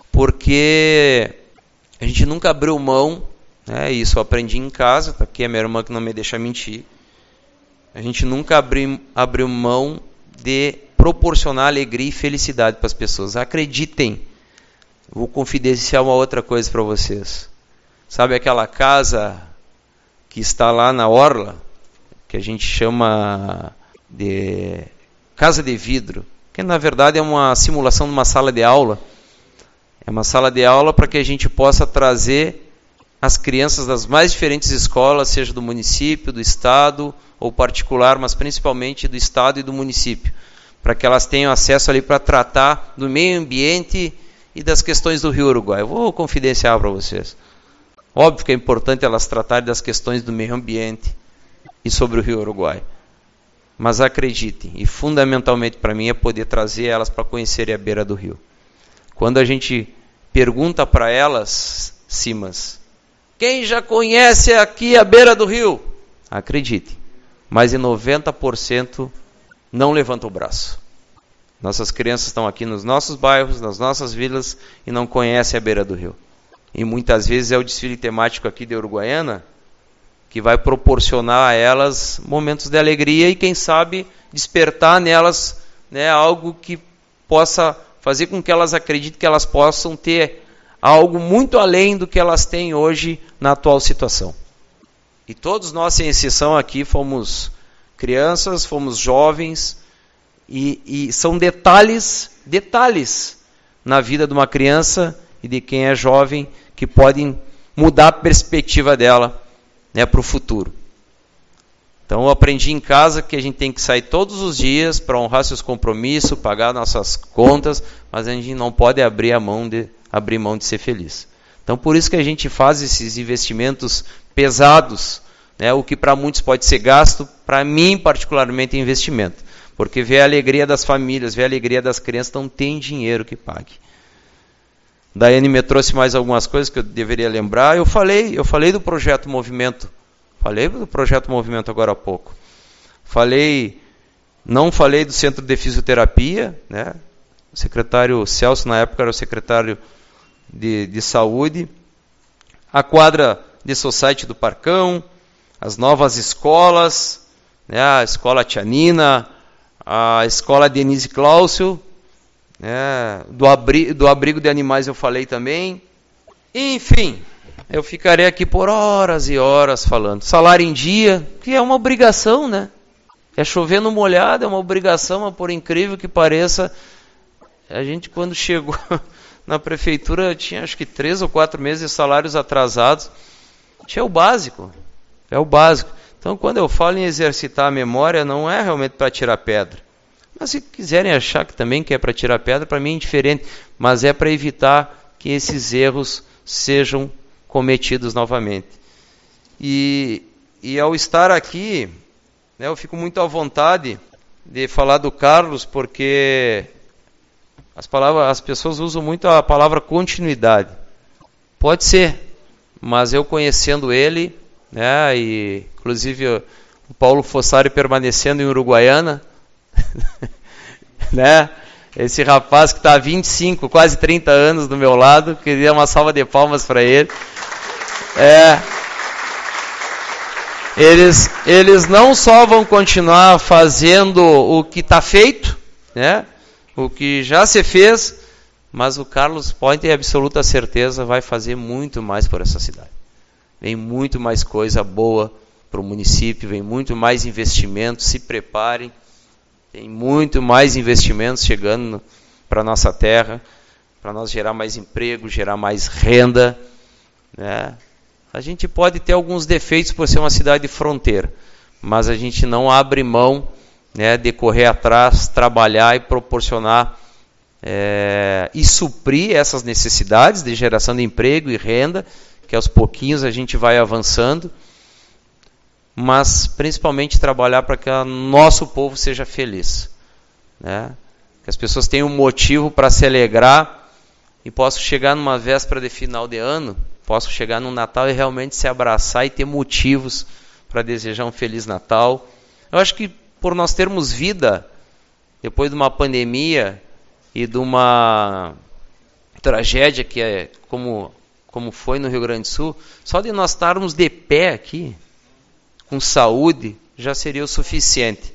D: porque a gente nunca abriu mão, né, isso eu aprendi em casa, tá aqui a minha irmã que não me deixa mentir, a gente nunca abriu, abriu mão de proporcionar alegria e felicidade para as pessoas. Acreditem, vou confidenciar uma outra coisa para vocês. Sabe aquela casa que está lá na orla, que a gente chama de casa de vidro, que na verdade é uma simulação de uma sala de aula. É uma sala de aula para que a gente possa trazer as crianças das mais diferentes escolas, seja do município, do estado ou particular, mas principalmente do estado e do município, para que elas tenham acesso ali para tratar do meio ambiente e das questões do Rio Uruguai. Eu vou confidenciar para vocês. Óbvio que é importante elas tratarem das questões do meio ambiente e sobre o Rio Uruguai. Mas acreditem, e fundamentalmente para mim é poder trazer elas para conhecerem a beira do rio. Quando a gente pergunta para elas, Simas, quem já conhece aqui a beira do rio? Acreditem, mais de noventa por cento não levanta o braço. Nossas crianças estão aqui nos nossos bairros, nas nossas vilas e não conhecem a beira do rio. E muitas vezes é o desfile temático aqui de Uruguaiana que vai proporcionar a elas momentos de alegria e, quem sabe, despertar nelas, né, algo que possa fazer com que elas acreditem que elas possam ter algo muito além do que elas têm hoje na atual situação. E todos nós, sem exceção aqui, fomos crianças, fomos jovens, e, e são detalhes, detalhes na vida de uma criança e de quem é jovem que podem mudar a perspectiva dela, né, para o futuro. Então eu aprendi em casa que a gente tem que sair todos os dias para honrar seus compromissos, pagar nossas contas, mas a gente não pode abrir a mão de, abrir mão de ser feliz. Então por isso que a gente faz esses investimentos pesados, né, o que para muitos pode ser gasto, para mim particularmente é investimento. Porque ver a alegria das famílias, ver a alegria das crianças, não tem dinheiro que pague. Daiane me trouxe mais algumas coisas que eu deveria lembrar. Eu falei, eu falei do projeto Movimento. Falei do projeto Movimento agora há pouco. Falei, não falei do Centro de Fisioterapia, né? O secretário Celso, na época, era o secretário de, de Saúde. A quadra de society do Parcão, as novas escolas, né? A escola Tia Nina, a escola Denise Cláudio, É, do, abri, do abrigo de animais eu falei também. Enfim, eu ficarei aqui por horas e horas falando. Salário em dia, que é uma obrigação, né? É chover no molhado, é uma obrigação, mas por incrível que pareça, a gente quando chegou na prefeitura tinha acho que três ou quatro meses de salários atrasados. Tinha o básico, é o básico. Então quando eu falo em exercitar a memória, não é realmente para tirar pedra. Mas se quiserem achar que também que é para tirar pedra, para mim é indiferente. Mas é para evitar que esses erros sejam cometidos novamente. E, e ao estar aqui, né, eu fico muito à vontade de falar do Carlos, porque as, palavras, as pessoas usam muito a palavra continuidade. Pode ser, mas eu conhecendo ele, né, e inclusive o Paulo Fossari permanecendo em Uruguaiana, né? Esse rapaz que está há vinte e cinco, quase trinta anos do meu lado, queria uma salva de palmas para ele. É, eles, eles não só vão continuar fazendo o que está feito, né? O que já se fez, mas o Carlos pode ter absoluta certeza vai fazer muito mais por essa cidade. Vem muito mais coisa boa para o município, vem muito mais investimentos, se preparem. Tem muito mais investimentos chegando para a nossa terra, para nós gerar mais emprego, gerar mais renda, né? A gente pode ter alguns defeitos por ser uma cidade de fronteira, mas a gente não abre mão, né, de correr atrás, trabalhar e proporcionar é, e suprir essas necessidades de geração de emprego e renda, que aos pouquinhos a gente vai avançando, mas principalmente trabalhar para que o nosso povo seja feliz, né? Que as pessoas tenham um motivo para se alegrar e possam chegar numa véspera de final de ano, possam chegar no Natal e realmente se abraçar e ter motivos para desejar um Feliz Natal. Eu acho que por nós termos vida, depois de uma pandemia e de uma tragédia que é como, como foi no Rio Grande do Sul, só de nós estarmos de pé aqui, com saúde, já seria o suficiente.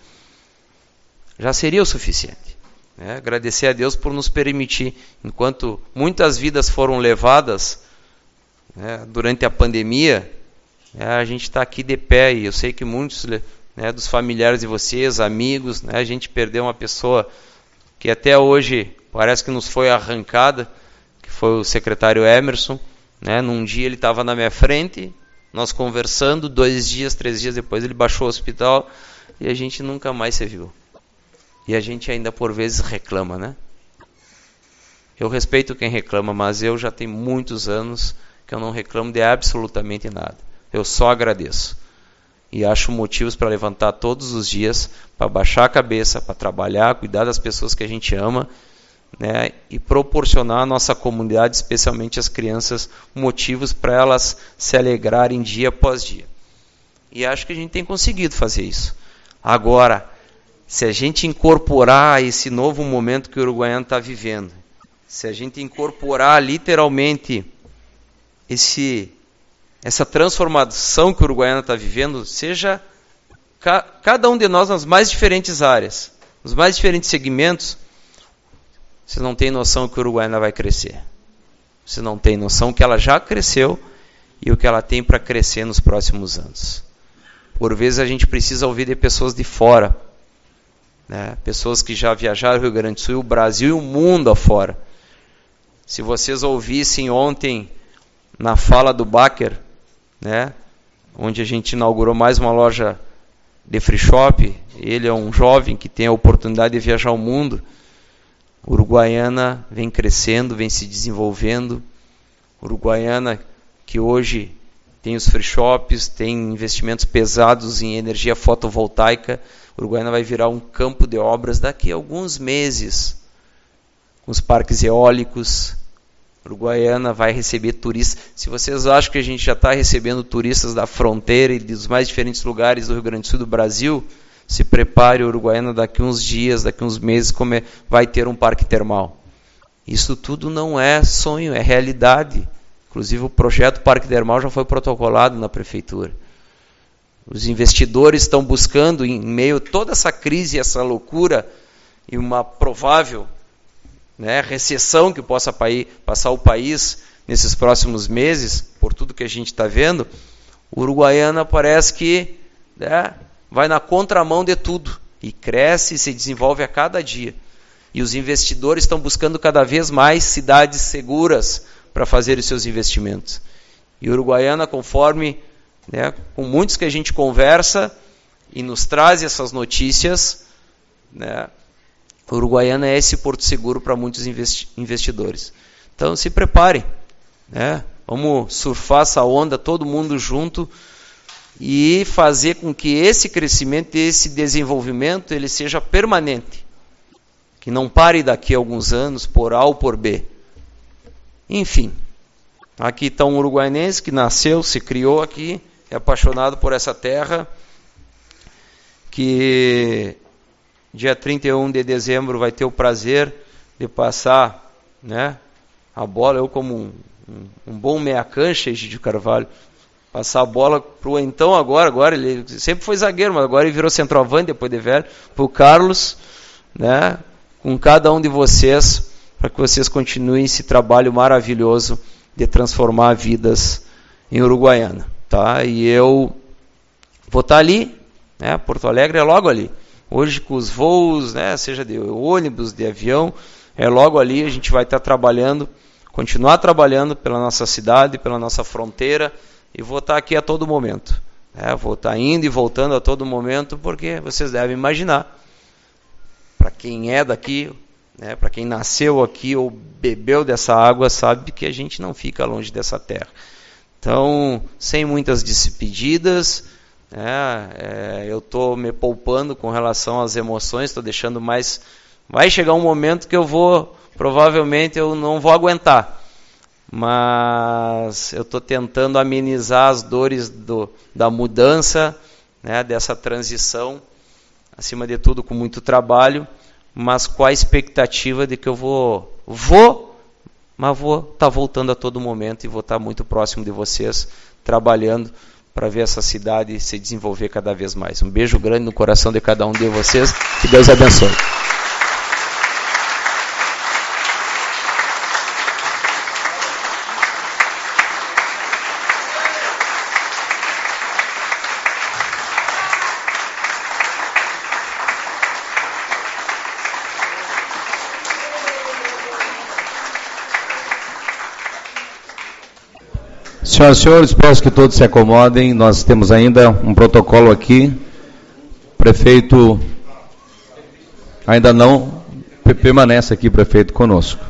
D: Já seria o suficiente. Né? Agradecer a Deus por nos permitir, enquanto muitas vidas foram levadas, né, durante a pandemia, né, a gente está aqui de pé, e eu sei que muitos, né, dos familiares de vocês, amigos, né, a gente perdeu uma pessoa que até hoje parece que nos foi arrancada, que foi o secretário Emerson. Né, num dia ele estava na minha frente, nós conversando, dois dias, três dias depois ele baixou ao hospital e a gente nunca mais se viu. E a gente ainda por vezes reclama, né? Eu respeito quem reclama, mas eu já tenho muitos anos que eu não reclamo de absolutamente nada. Eu só agradeço. E acho motivos para levantar todos os dias, para baixar a cabeça, para trabalhar, cuidar das pessoas que a gente ama, né, e proporcionar à nossa comunidade, especialmente as crianças, motivos para elas se alegrarem dia após dia. E acho que a gente tem conseguido fazer isso. Agora, se a gente incorporar esse novo momento que o Uruguaiana está vivendo, se a gente incorporar literalmente esse, essa transformação que o Uruguaiana está vivendo, seja ca, cada um de nós nas mais diferentes áreas, nos mais diferentes segmentos, você não tem noção que o Uruguaiana vai crescer. Você não tem noção que ela já cresceu e o que ela tem para crescer nos próximos anos. Por vezes a gente precisa ouvir de pessoas de fora, né? Pessoas que já viajaram o Rio Grande do Sul, o Brasil e o mundo afora. Se vocês ouvissem ontem na fala do Baker, né, onde a gente inaugurou mais uma loja de free shop, ele é um jovem que tem a oportunidade de viajar o mundo. Uruguaiana vem crescendo, vem se desenvolvendo. Uruguaiana que hoje tem os free shops, tem investimentos pesados em energia fotovoltaica. Uruguaiana vai virar um campo de obras daqui a alguns meses, com os parques eólicos. Uruguaiana vai receber turistas. Se vocês acham que a gente já está recebendo turistas da fronteira e dos mais diferentes lugares do Rio Grande do Sul e do Brasil, se prepare, Uruguaiana, daqui uns dias, daqui uns meses, como é, vai ter um parque termal. Isso tudo não é sonho, é realidade. Inclusive o projeto Parque Termal já foi protocolado na prefeitura. Os investidores estão buscando, em meio a toda essa crise, essa loucura, e uma provável, né, recessão que possa passar o país nesses próximos meses, por tudo que a gente está vendo, Uruguaiana parece que, né, vai na contramão de tudo, e cresce e se desenvolve a cada dia. E os investidores estão buscando cada vez mais cidades seguras para fazer os seus investimentos. E Uruguaiana, conforme, né, com muitos que a gente conversa e nos traz essas notícias, né, Uruguaiana é esse porto seguro para muitos investi- investidores. Então se preparem, né, vamos surfar essa onda todo mundo junto e fazer com que esse crescimento, esse desenvolvimento, ele seja permanente. Que não pare daqui a alguns anos, por A ou por B. Enfim, aqui está um uruguaianense que nasceu, se criou aqui, é apaixonado por essa terra, que dia trinta e um de dezembro vai ter o prazer de passar, né, a bola, eu como um, um, um bom meia-cancha, Egídio Carvalho, passar a bola para o então agora, agora ele sempre foi zagueiro, mas agora ele virou centroavante depois de velho, para o Carlos, né, com cada um de vocês, para que vocês continuem esse trabalho maravilhoso de transformar vidas em Uruguaiana, tá? E eu vou estar ali, né, Porto Alegre é logo ali, hoje com os voos, né, seja de ônibus, de avião, é logo ali, a gente vai estar trabalhando, continuar trabalhando pela nossa cidade, pela nossa fronteira, e vou estar aqui a todo momento. É, vou estar indo e voltando a todo momento, porque vocês devem imaginar, para quem é daqui, né, para quem nasceu aqui ou bebeu dessa água, sabe que a gente não fica longe dessa terra. Então, sem muitas despedidas, né, é, eu estou me poupando com relação às emoções, estou deixando mais... Vai chegar um momento que eu vou, provavelmente eu não vou aguentar. Mas eu estou tentando amenizar as dores do, da mudança, né, dessa transição, acima de tudo com muito trabalho, mas com a expectativa de que eu vou, vou, mas vou estar tá voltando a todo momento e vou estar tá muito próximo de vocês, trabalhando para ver essa cidade se desenvolver cada vez mais. Um beijo grande no coração de cada um de vocês, que Deus abençoe.
A: Senhoras e senhores, peço que todos se acomodem, nós temos ainda um protocolo aqui, o prefeito ainda não permanece aqui, prefeito, conosco.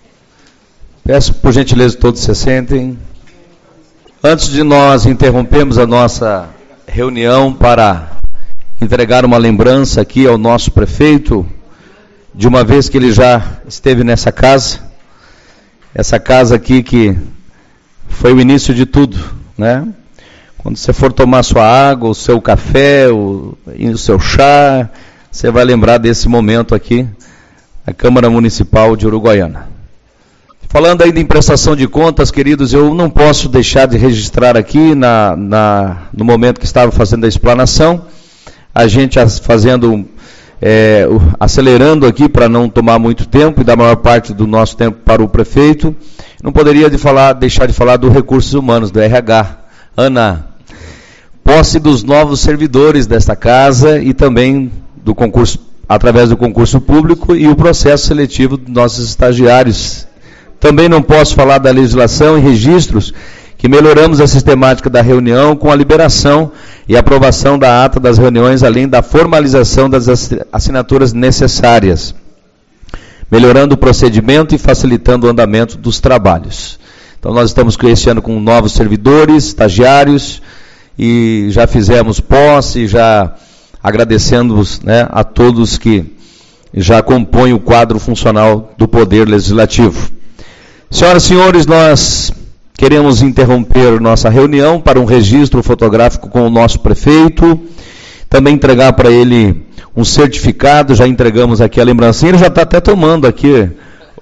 A: Peço, por gentileza, que todos se sentem. Antes de nós interrompermos a nossa reunião para entregar uma lembrança aqui ao nosso prefeito, de uma vez que ele já esteve nessa casa, essa casa aqui que foi o início de tudo, né? Quando você for tomar sua água, o seu café, o, o seu chá, você vai lembrar desse momento aqui, a Câmara Municipal de Uruguaiana. Falando aí de prestação de contas, queridos, eu não posso deixar de registrar aqui, na, na, no momento que estava fazendo a explanação, a gente fazendo, é, acelerando aqui para não tomar muito tempo e dar a maior parte do nosso tempo para o prefeito. Não poderia de falar, deixar de falar do Recursos Humanos, do R H. Ana, posse dos novos servidores desta casa e também do concurso, através do concurso público e o processo seletivo dos nossos estagiários. Também não posso falar da legislação e registros, que melhoramos a sistemática da reunião com a liberação e aprovação da ata das reuniões, além da formalização das assinaturas necessárias, melhorando o procedimento e facilitando o andamento dos trabalhos. Então nós estamos esse ano com novos servidores, estagiários, e já fizemos posse, já agradecendo, né, a todos que já compõem o quadro funcional do Poder Legislativo. Senhoras e senhores, nós queremos interromper nossa reunião para um registro fotográfico com o nosso prefeito, também entregar para ele um certificado, já entregamos aqui a lembrancinha, ele já está até tomando aqui,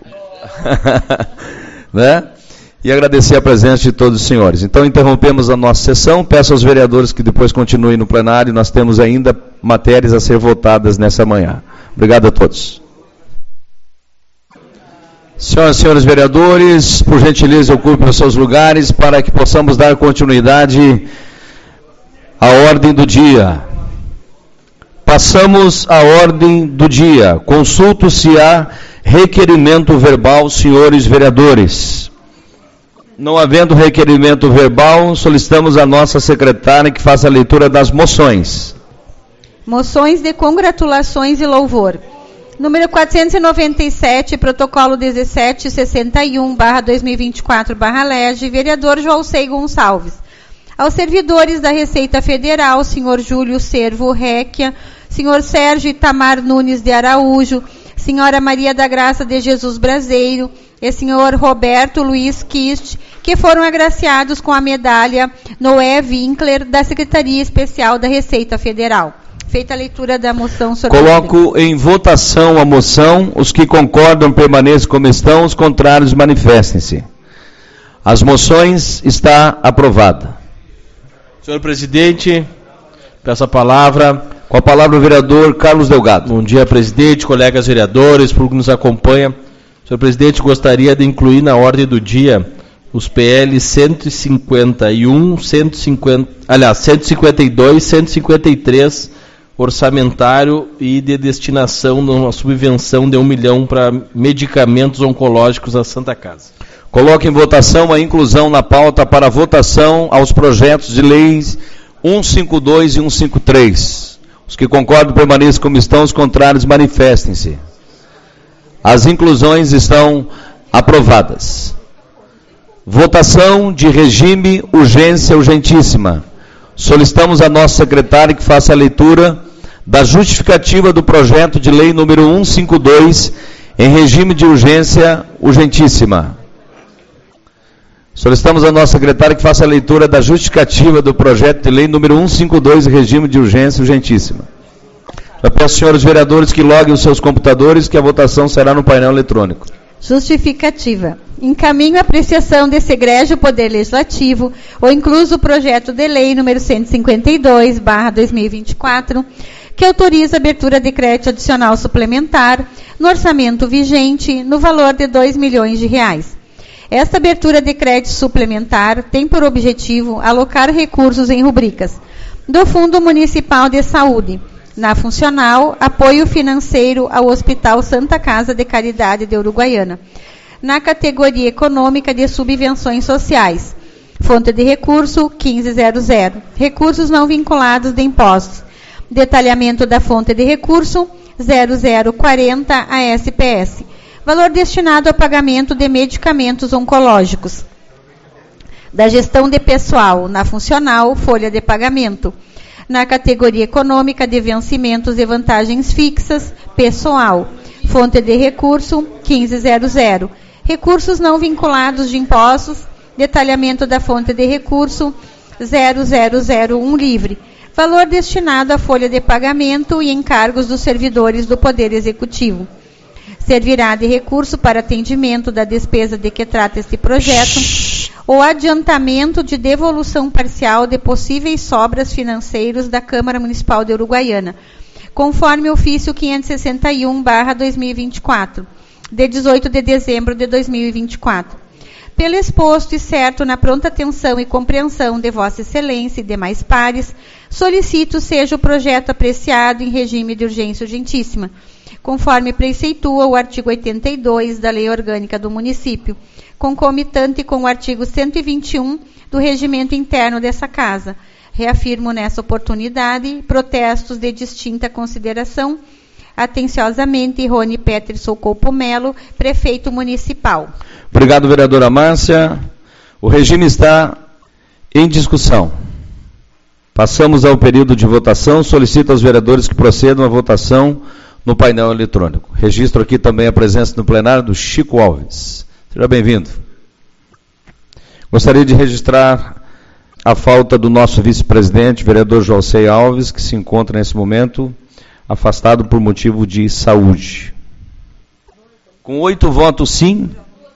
A: né? E agradecer a presença de todos os senhores. Então interrompemos a nossa sessão, peço aos vereadores que depois continuem no plenário, nós temos ainda matérias a ser votadas nessa manhã. Obrigado a todos. Senhoras e senhores vereadores, por gentileza ocupem os seus lugares para que possamos dar continuidade à ordem do dia. Passamos à ordem do dia. Consulto se há requerimento verbal, senhores vereadores. Não havendo requerimento verbal, solicitamos a nossa secretária que faça a leitura das moções.
E: Moções de congratulações e louvor. Número quatrocentos e noventa e sete, protocolo dezessete sessenta e um, barra dois mil e vinte e quatro, barra L E G, vereador Joalcei Gonçalves. Aos servidores da Receita Federal, senhor Júlio Servo Réquia, senhor Sérgio Itamar Nunes de Araújo, senhora Maria da Graça de Jesus Braseiro e senhor Roberto Luiz Kist, que foram agraciados com a medalha Noé Winkler da Secretaria Especial da Receita Federal. Feita a leitura da moção, senhor
A: Coloco
E: presidente.
A: em votação a moção. Os que concordam permaneçam como estão, os contrários manifestem-se. As moções está aprovada.
B: Senhor presidente, peço a palavra.
A: Com a palavra o vereador Carlos Delgado.
B: Bom dia, presidente, colegas vereadores, público que nos acompanha. Senhor presidente, gostaria de incluir na ordem do dia os P L cento e cinquenta e um, cento e cinquenta, aliás, cento e cinquenta e dois, cento e cinquenta e três, orçamentário e de destinação de uma subvenção de um milhão para medicamentos oncológicos à Santa Casa.
A: Coloque em votação a inclusão na pauta para votação aos projetos de leis cento e cinquenta e dois e cento e cinquenta e três. Os que concordam permaneçam como estão, os contrários manifestem-se. As inclusões estão aprovadas. Votação de regime urgência urgentíssima. Solicitamos a nossa secretária que faça a leitura da justificativa do projeto de lei número cento e cinquenta e dois em regime de urgência urgentíssima. Solicitamos a nossa secretária que faça a leitura da justificativa do projeto de lei número cento e cinquenta e dois em regime de urgência urgentíssima. Eu peço aos senhores vereadores que loguem os seus computadores, que a votação será no painel eletrônico.
E: Justificativa. Encaminho a apreciação desse egrégio Poder Legislativo, o incluso projeto de lei número cento e cinquenta e dois, barra dois mil e vinte e quatro, que autoriza a abertura de crédito adicional suplementar no orçamento vigente no valor de dois milhões de reais. Esta abertura de crédito suplementar tem por objetivo alocar recursos em rubricas do Fundo Municipal de Saúde, na funcional, apoio financeiro ao Hospital Santa Casa de Caridade de Uruguaiana, na categoria econômica de subvenções sociais, fonte de recurso quinze zero zero, recursos não vinculados de impostos, detalhamento da fonte de recurso zero zero quarenta A S P S, valor destinado ao pagamento de medicamentos oncológicos, da gestão de pessoal, na funcional, folha de pagamento, na categoria econômica de vencimentos e vantagens fixas, pessoal, fonte de recurso quinze zero zero, recursos não vinculados de impostos, detalhamento da fonte de recurso zero zero zero um livre, valor destinado à folha de pagamento e encargos dos servidores do Poder Executivo. Servirá de recurso para atendimento da despesa de que trata este projeto, ou adiantamento de devolução parcial de possíveis sobras financeiros da Câmara Municipal de Uruguaiana, conforme ofício quinhentos e sessenta e um, barra dois mil e vinte e quatro, de dezoito de dezembro de dois mil e vinte e quatro. Pelo exposto e certo na pronta atenção e compreensão de Vossa Excelência e demais pares, solicito seja o projeto apreciado em regime de urgência urgentíssima, conforme preceitua o artigo oitenta e dois da Lei Orgânica do Município, concomitante com o artigo cento e vinte e um do Regimento Interno dessa Casa. Reafirmo nessa oportunidade protestos de distinta consideração. Atenciosamente, Rony Peterson Coupo Melo, Prefeito Municipal.
A: Obrigado, vereadora Márcia. O regime está em discussão. Passamos ao período de votação. Solicito aos vereadores que procedam à votação no painel eletrônico. Registro aqui também a presença no plenário do Chico Alves. Seja bem-vindo. Gostaria de registrar a falta do nosso vice-presidente, vereador Joalcei Alves, que se encontra nesse momento afastado por motivo de saúde. Com oito votos sim,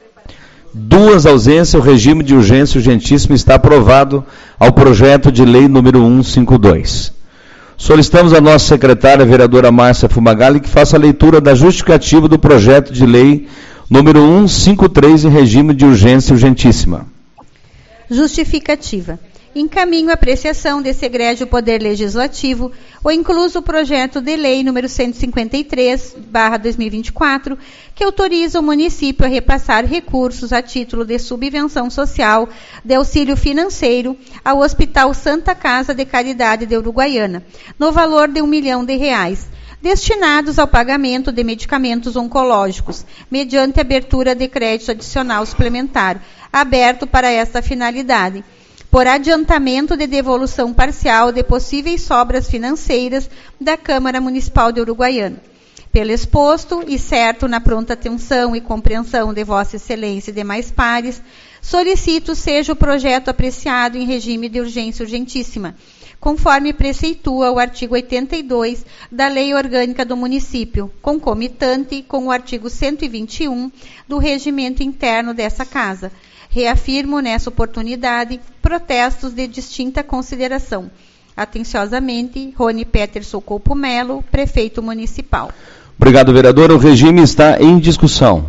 A: duas ausências, o regime de urgência urgentíssima está aprovado ao projeto de lei número cento e cinquenta e dois. Solicitamos a nossa secretária, a vereadora Márcia Fumagalli, que faça a leitura da justificativa do projeto de lei número cento e cinquenta e três em regime de urgência urgentíssima.
E: Justificativa. Encaminho a apreciação desse egrégio Poder Legislativo, o incluso projeto de lei número cento e cinquenta e três, barra dois mil e vinte e quatro, que autoriza o município a repassar recursos a título de subvenção social de auxílio financeiro ao Hospital Santa Casa de Caridade de Uruguaiana, no valor de um milhão de reais, destinados ao pagamento de medicamentos oncológicos, mediante abertura de crédito adicional suplementar, aberto para esta finalidade, por adiantamento de devolução parcial de possíveis sobras financeiras da Câmara Municipal de Uruguaiana. Pelo exposto e certo na pronta atenção e compreensão de Vossa Excelência e demais pares, solicito seja o projeto apreciado em regime de urgência urgentíssima, conforme preceitua o artigo oitenta e dois da Lei Orgânica do Município, concomitante com o artigo cento e vinte e um do Regimento Interno dessa Casa. Reafirmo nessa oportunidade protestos de distinta consideração. Atenciosamente, Rony Peter Socopo Melo, Prefeito Municipal.
A: Obrigado, vereador. O regime está em discussão.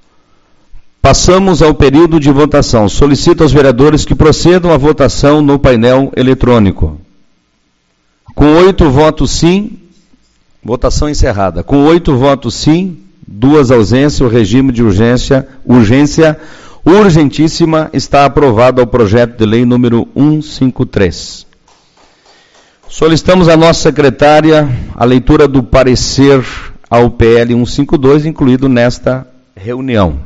A: Passamos ao período de votação. Solicito aos vereadores que procedam à votação no painel eletrônico. Com oito votos sim, votação encerrada. Com oito votos sim, duas ausências, o regime de urgência, urgência urgentíssima está aprovado ao projeto de lei número cento e cinquenta e três. Solicitamos à nossa secretária a leitura do parecer ao P L cento e cinquenta e dois, incluído nesta reunião.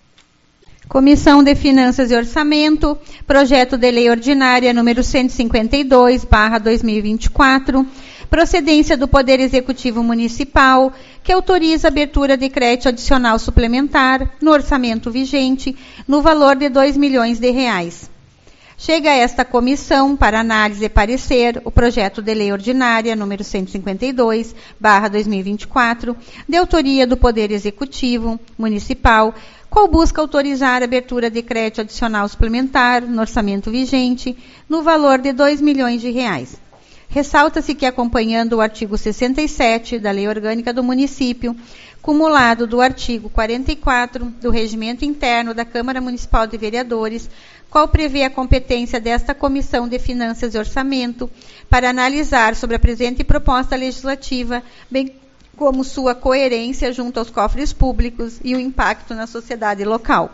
E: Comissão de Finanças e Orçamento, projeto de lei ordinária número cento e cinquenta e dois, barra dois mil e vinte e quatro, procedência do Poder Executivo Municipal, que autoriza a abertura de crédito adicional suplementar no orçamento vigente, no valor de dois milhões de reais. Chega a esta comissão, para análise e parecer, o projeto de lei ordinária número cento e cinquenta e dois, barra dois mil e vinte e quatro, de autoria do Poder Executivo Municipal, qual busca autorizar a abertura de crédito adicional suplementar no orçamento vigente, no valor de dois milhões de reais. Ressalta-se que, acompanhando o artigo sessenta e sete da Lei Orgânica do Município, cumulado do artigo quarenta e quatro do Regimento Interno da Câmara Municipal de Vereadores, qual prevê a competência desta Comissão de Finanças e Orçamento para analisar sobre a presente proposta legislativa, bem como sua coerência junto aos cofres públicos e o impacto na sociedade local.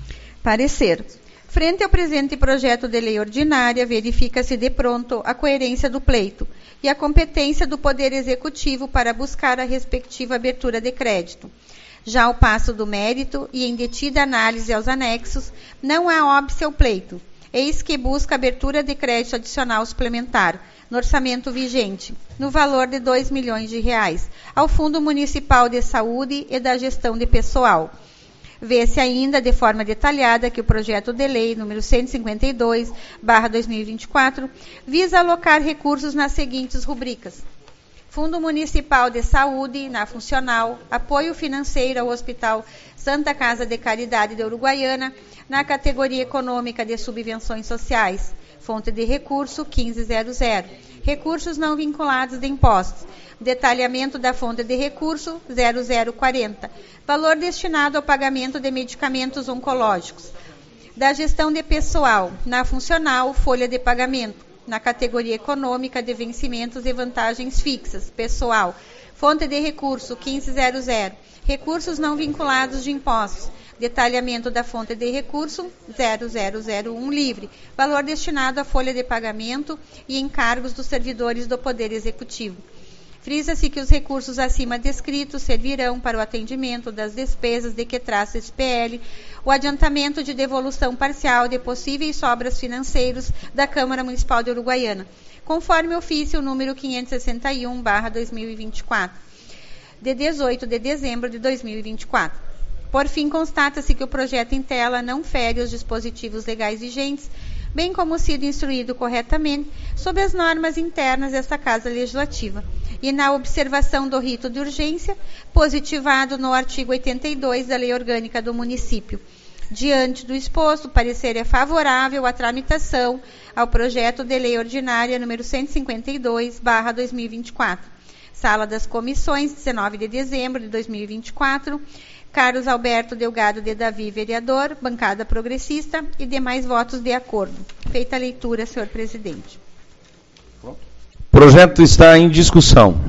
E: Parecer. Frente ao presente projeto de lei ordinária, verifica-se de pronto a coerência do pleito e a competência do Poder Executivo para buscar a respectiva abertura de crédito. Já ao passo do mérito e em detida análise aos anexos, não há óbice ao pleito. Eis que busca abertura de crédito adicional suplementar no orçamento vigente, no valor de dois milhões de reais, ao Fundo Municipal de Saúde e da Gestão de Pessoal. Vê-se ainda de forma detalhada que o projeto de lei número cento e cinquenta e dois, barra dois mil e vinte e quatro, visa alocar recursos nas seguintes rubricas: Fundo Municipal de Saúde, na funcional, apoio financeiro ao Hospital Santa Casa de Caridade de Uruguaiana, na categoria econômica de subvenções sociais, fonte de recurso quinze zero zero, recursos não vinculados de impostos, detalhamento da fonte de recurso zero zero quarenta, valor destinado ao pagamento de medicamentos oncológicos, da gestão de pessoal, na funcional, folha de pagamento, na categoria econômica de vencimentos e vantagens fixas, pessoal, fonte de recurso quinze zero zero, recursos não vinculados de impostos, detalhamento da fonte de recurso zero zero zero um livre, valor destinado à folha de pagamento e encargos dos servidores do Poder Executivo. Frisa-se que os recursos acima descritos servirão para o atendimento das despesas de que trata esse P L, o adiantamento de devolução parcial de possíveis sobras financeiros da Câmara Municipal de Uruguaiana, conforme ofício número quinhentos e sessenta e um, barra dois mil e vinte e quatro, de dezoito de dezembro de dois mil e vinte e quatro. Por fim, constata-se que o projeto em tela não fere os dispositivos legais vigentes, bem como sido instruído corretamente sob as normas internas desta Casa Legislativa, e na observação do rito de urgência, positivado no artigo oitenta e dois da Lei Orgânica do Município. Diante do exposto, o parecer é favorável à tramitação ao projeto de lei ordinária número cento e cinquenta e dois, barra dois mil e vinte e quatro. Sala das Comissões, dezenove de dezembro de dois mil e vinte e quatro. Carlos Alberto Delgado de Davi, vereador, bancada progressista e demais votos de acordo. Feita a leitura, senhor presidente.
A: O projeto está em discussão.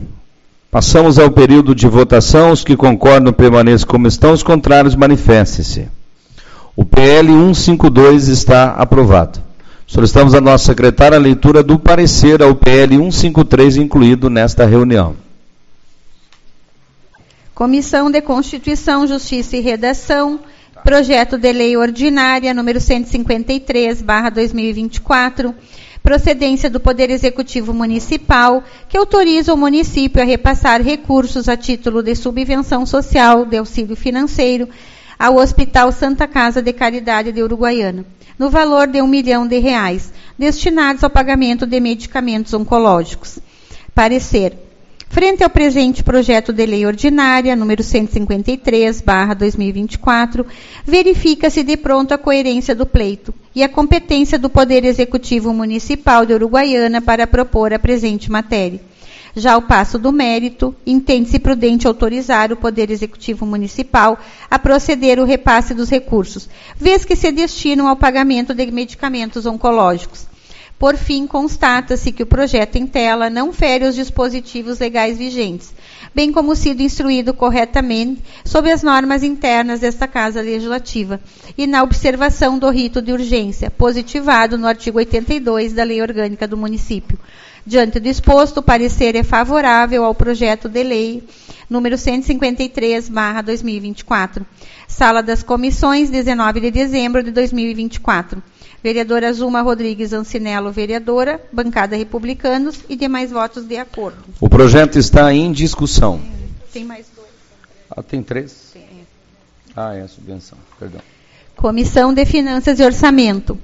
A: Passamos ao período de votação. Os que concordam permaneçam como estão, os contrários manifestem-se. O P L cento e cinquenta e dois está aprovado. Solicitamos à nossa secretária a leitura do parecer ao P L cento e cinquenta e três, incluído nesta reunião.
E: Comissão de Constituição, Justiça e Redação, projeto de lei ordinária número cento e cinquenta e três, barra dois mil e vinte e quatro, procedência do Poder Executivo Municipal, que autoriza o município a repassar recursos a título de subvenção social de auxílio financeiro ao Hospital Santa Casa de Caridade de Uruguaiana, no valor de um milhão de reais, destinados ao pagamento de medicamentos oncológicos. Parecer. Frente ao presente projeto de lei ordinária, número cento e cinquenta e três, barra dois mil e vinte e quatro, verifica-se de pronto a coerência do pleito e a competência do Poder Executivo Municipal de Uruguaiana para propor a presente matéria. Já ao passo do mérito, entende-se prudente autorizar o Poder Executivo Municipal a proceder o repasse dos recursos, vez que se destinam ao pagamento de medicamentos oncológicos. Por fim, constata-se que o projeto em tela não fere os dispositivos legais vigentes, bem como sido instruído corretamente sob as normas internas desta Casa Legislativa e na observação do rito de urgência, positivado no artigo oitenta e dois da Lei Orgânica do Município. Diante do exposto, o parecer é favorável ao projeto de lei número cento e cinquenta e três, barra dois mil e vinte e quatro. Sala das Comissões, dezenove de dezembro de dois mil e vinte e quatro. Vereadora Zuma Rodrigues Ancinello, vereadora, bancada Republicanos e demais votos de acordo.
A: O projeto está em discussão.
E: Tem mais dois.
A: Ah, tem três?
E: Tem.
A: Ah, é a subvenção, perdão.
E: Comissão de Finanças e Orçamento.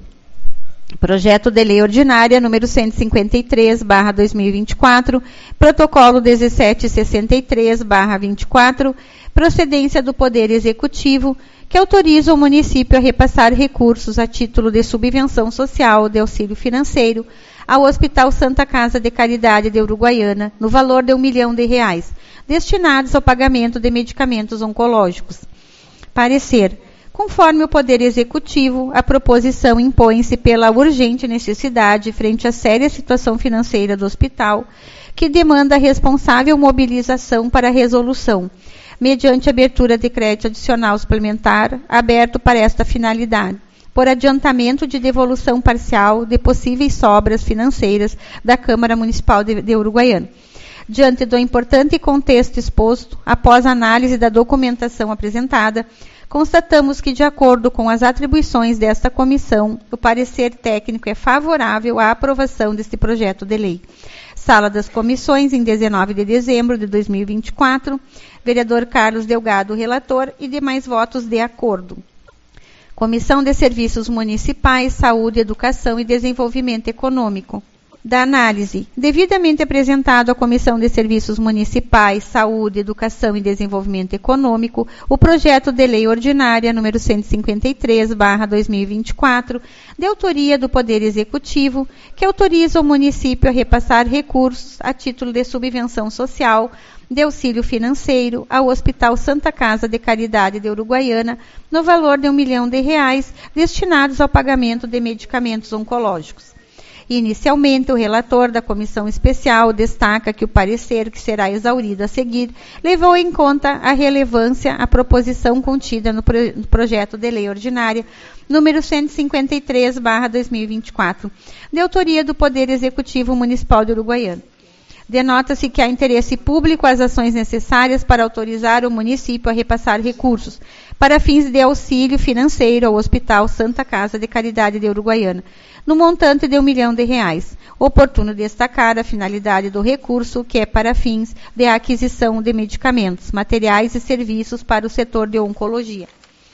E: Projeto de Lei Ordinária, número cento e cinquenta e três, barra dois mil e vinte e quatro, Protocolo dezessete sessenta e três, barra vinte e quatro, procedência do Poder Executivo, que autoriza o município a repassar recursos a título de subvenção social de auxílio financeiro ao Hospital Santa Casa de Caridade de Uruguaiana, no valor de um milhão de reais, destinados ao pagamento de medicamentos oncológicos. Parecer. Conforme o Poder Executivo, a proposição impõe-se pela urgente necessidade frente à séria situação financeira do hospital, que demanda a responsável mobilização para a resolução, mediante abertura de crédito adicional suplementar, aberto para esta finalidade, por adiantamento de devolução parcial de possíveis sobras financeiras da Câmara Municipal de, de Uruguaiana. Diante do importante contexto exposto, após análise da documentação apresentada, constatamos que, de acordo com as atribuições desta comissão, o parecer técnico é favorável à aprovação deste projeto de lei. Sala das Comissões, em dezenove de dezembro de dois mil e vinte e quatro, vereador Carlos Delgado, relator, e demais votos de acordo. Comissão de Serviços Municipais, Saúde, Educação e Desenvolvimento Econômico. Da análise, devidamente apresentado à Comissão de Serviços Municipais, Saúde, Educação e Desenvolvimento Econômico, o projeto de lei ordinária número cento e cinquenta e três, barra dois mil e vinte e quatro, de autoria do Poder Executivo, que autoriza o município a repassar recursos a título de subvenção social de auxílio financeiro ao Hospital Santa Casa de Caridade de Uruguaiana, no valor de um milhão de reais, destinados ao pagamento de medicamentos oncológicos. Inicialmente, o relator da Comissão Especial destaca que o parecer, que será exaurido a seguir, levou em conta a relevância à proposição contida no, pro, no projeto de lei ordinária, número cento e cinquenta e três, barra dois mil e vinte e quatro, de autoria do Poder Executivo Municipal de Uruguaiana. Denota-se que há interesse público às ações necessárias para autorizar o município a repassar recursos para fins de auxílio financeiro ao Hospital Santa Casa de Caridade de Uruguaiana, no montante de um milhão de reais. Oportuno destacar a finalidade do recurso, que é para fins de aquisição de medicamentos, materiais e serviços para o setor de oncologia.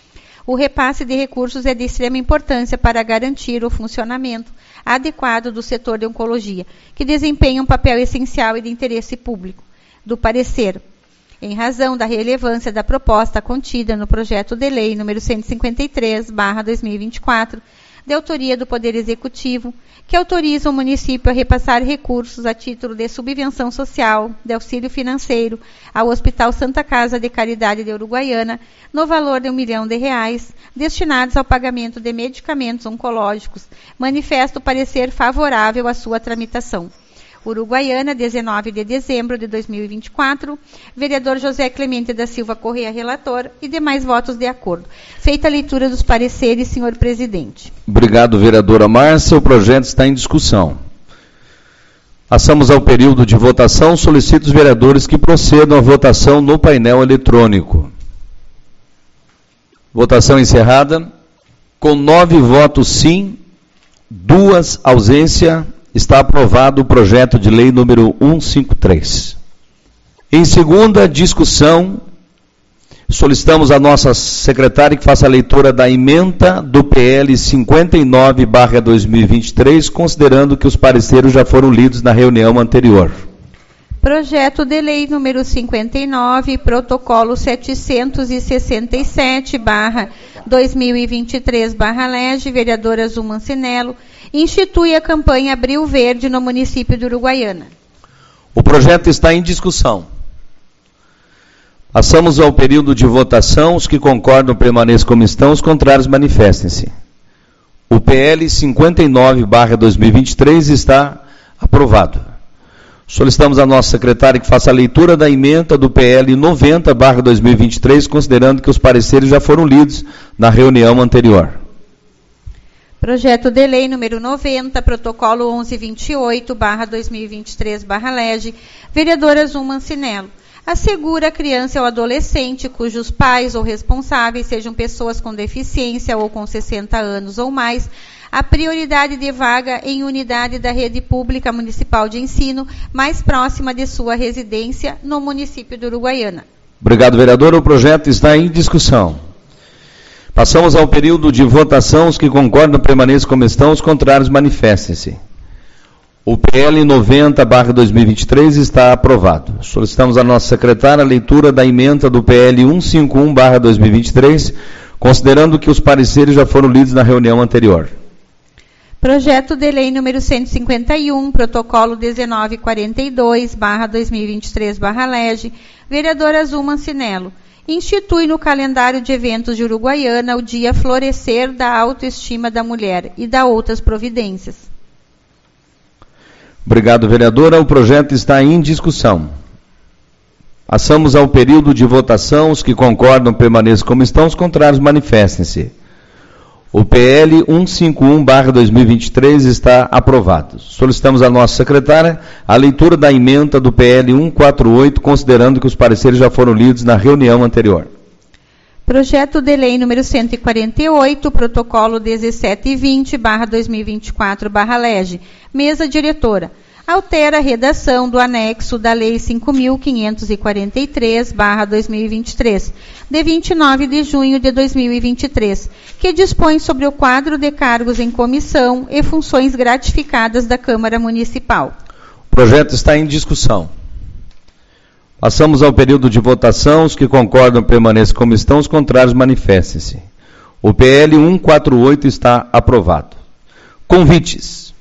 E: O repasse de recursos é de extrema importância para garantir o funcionamento adequado do setor de oncologia, que desempenha um papel essencial e de interesse público. Do parecer, em razão da relevância da proposta contida no projeto de lei número cento e cinquenta e três, barra dois mil e vinte e quatro, de autoria do Poder Executivo, que autoriza o município a repassar recursos a título de subvenção social, de auxílio financeiro, ao Hospital Santa Casa de Caridade de Uruguaiana, no valor de um milhão de reais, destinados ao pagamento de medicamentos oncológicos, manifesto parecer favorável à sua tramitação. Uruguaiana, dezenove de dezembro de dois mil e vinte e quatro, vereador José Clemente da Silva Correia, relator, e demais votos de acordo. Feita a leitura dos pareceres, senhor presidente.
A: Obrigado, vereadora Márcia. O projeto está em discussão. Passamos ao período de votação. Solicito os vereadores que procedam à votação no painel eletrônico. Votação encerrada. Com nove votos sim, duas ausências, está aprovado o projeto de lei número cento e cinquenta e três. Em segunda discussão, Solicitamos a nossa secretária que faça a leitura da ementa do P L cinquenta e nove barra dois mil e vinte e três, considerando que os pareceres já foram lidos na reunião anterior.
E: Projeto de lei número cinquenta e nove, protocolo setecentos e sessenta e sete barra dois mil e vinte e três barra L E G, vereadora Zuma Ancinello, institui a campanha Abril Verde no município de Uruguaiana.
A: O projeto está em discussão. Passamos ao período de votação. Os que concordam permaneçam como estão, os contrários manifestem-se. O P L cinquenta e nove barra dois mil e vinte e três está aprovado. Solicitamos a nossa secretária que faça a leitura da ementa do P L noventa barra dois mil e vinte e três, considerando que os pareceres já foram lidos na reunião anterior.
E: Projeto de lei número noventa, protocolo onze vinte e oito barra dois mil e vinte e três barra L E G, vereadora Zuma Ancinello. Assegura a criança ou adolescente cujos pais ou responsáveis sejam pessoas com deficiência ou com sessenta anos ou mais, a prioridade de vaga em unidade da rede pública municipal de ensino mais próxima de sua residência no município de Uruguaiana.
A: Obrigado, vereador. O projeto está em discussão. Passamos ao período de votação. Os que concordam permaneçam como estão, os contrários manifestem-se. O P L noventa barra dois mil e vinte e três está aprovado. Solicitamos a nossa secretária a leitura da ementa do P L cento e cinquenta e um barra dois mil e vinte e três, considerando que os pareceres já foram lidos na reunião anterior.
E: Projeto de lei número cento e cinquenta e um, protocolo dezenove quarenta e dois barra dois mil e vinte e três barra L E G, vereadora Zuma Ancinello, institui no calendário de eventos de Uruguaiana o dia Florescer da Autoestima da Mulher e da outras providências.
A: Obrigado, vereadora. O projeto está em discussão. Passamos ao período de votação. Os que concordam permaneçam como estão, os contrários manifestem-se. O P L cento e cinquenta e um barra dois mil e vinte e três está aprovado. Solicitamos à nossa secretária a leitura da ementa do P L cento e quarenta e oito, considerando que os pareceres já foram lidos na reunião anterior.
E: Projeto de lei número cento e quarenta e oito, protocolo dezessete e vinte barra dois mil e vinte e quatro barra L E G, mesa diretora. Altera a redação do anexo da Lei cinco mil quinhentos e quarenta e três barra dois mil e vinte e três, de vinte e nove de junho de dois mil e vinte e três, que dispõe sobre o quadro de cargos em comissão e funções gratificadas da Câmara Municipal.
A: O projeto está em discussão. Passamos ao período de votação. Os que concordam permaneçam como estão, os contrários manifestem-se. O P L cento e quarenta e oito está aprovado. Convites.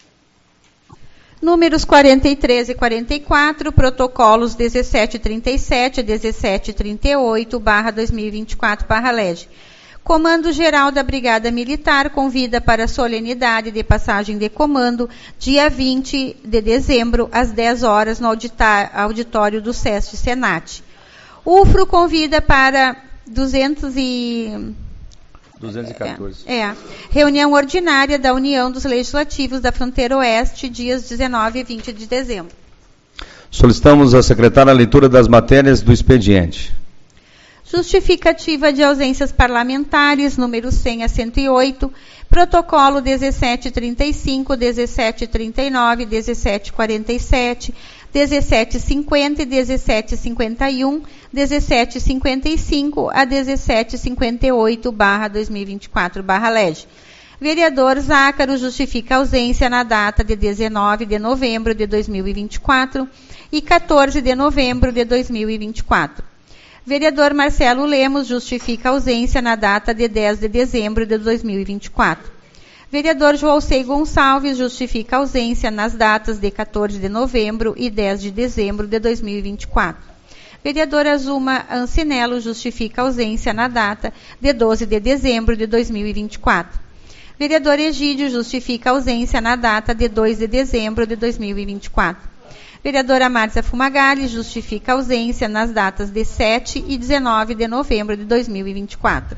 E: Números quarenta e três e quarenta e quatro, protocolos dezessete trinta e sete, dezessete trinta e oito barra dois mil e vinte e quatro barra L E G. Comando-Geral da Brigada Militar convida para a solenidade de passagem de comando, dia vinte de dezembro, às dez horas, no auditório do SESC Senat. U F R O convida para duzentos e...
A: duzentos e quatorze.
E: É, é. Reunião ordinária da União dos Legislativos da Fronteira Oeste, dias dezenove e vinte de dezembro.
A: Solicitamos à secretária a leitura das matérias do expediente.
E: Justificativa de ausências parlamentares, número cem a cento e oito, protocolo dezessete trinta e cinco, dezessete trinta e nove, dezessete quarenta e sete, dezessete cinquenta e dezessete cinquenta e um, dezessete cinquenta e cinco a dezessete cinquenta e oito barra dois mil e vinte e quatro barra L E G. Vereador Zácaro justifica ausência na data de dezenove de novembro de dois mil e vinte e quatro e quatorze de novembro de dois mil e vinte e quatro. Vereador Marcelo Lemos justifica ausência na data de dez de dezembro de dois mil e vinte e quatro. Vereador Joalcei Gonçalves justifica ausência nas datas de quatorze de novembro e dez de dezembro de dois mil e vinte e quatro. Vereadora Zuma Ancinello justifica ausência na data de doze de dezembro de dois mil e vinte e quatro. Vereador Egídio justifica ausência na data de dois de dezembro de dois mil e vinte e quatro. Vereadora Márcia Fumagalli justifica ausência nas datas de sete e dezenove de novembro de dois mil e vinte e quatro.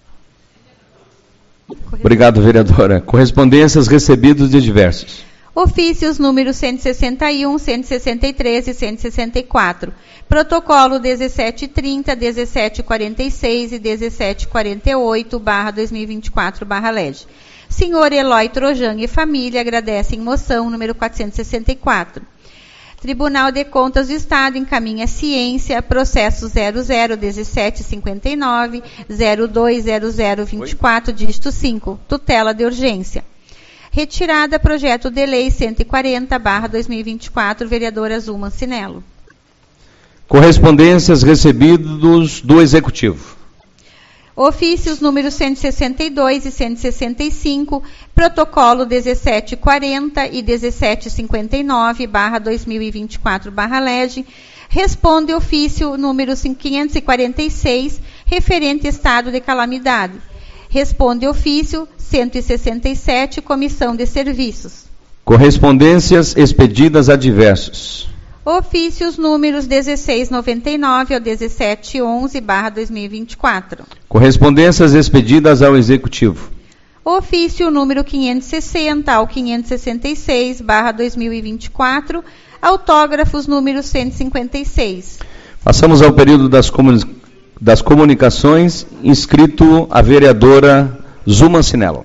A: Obrigado, vereadora. Correspondências recebidas de diversos.
E: Ofícios números cento e sessenta e um, cento e sessenta e três e cento e sessenta e quatro. Protocolo dezessete trinta, dezessete quarenta e seis e dezessete quarenta e oito barra dois mil e vinte e quatro barra L E G. Senhor Eloy Trojan e família agradecem moção número quatrocentos e sessenta e quatro. Tribunal de Contas do Estado encaminha ciência, processo zero zero um sete cinco nove, zero dois zero zero dois quatro, dígito cinco, tutela de urgência. Retirada projeto de lei cento e quarenta barra dois mil e vinte e quatro, vereadora Zuma Cinello.
A: Correspondências recebidos do Executivo.
E: Ofícios números cento e sessenta e dois e cento e sessenta e cinco, protocolo dezessete quarenta e dezessete cinquenta e nove barra dois mil e vinte e quatro barra L E G, responde ofício número quinhentos e quarenta e seis, referente estado de calamidade. Responde ofício cento e sessenta e sete, comissão de serviços.
A: Correspondências expedidas a diversos.
E: Ofícios números dezesseis noventa e nove ao dezessete onze barra dois mil e vinte e quatro.
A: Correspondências expedidas ao Executivo.
E: Ofício número quinhentos e sessenta ao quinhentos e sessenta e seis barra dois mil e vinte e quatro. Autógrafos número cento e cinquenta e seis.
A: Passamos ao período das, comuni- das comunicações, inscrito a vereadora Zuma Cinello.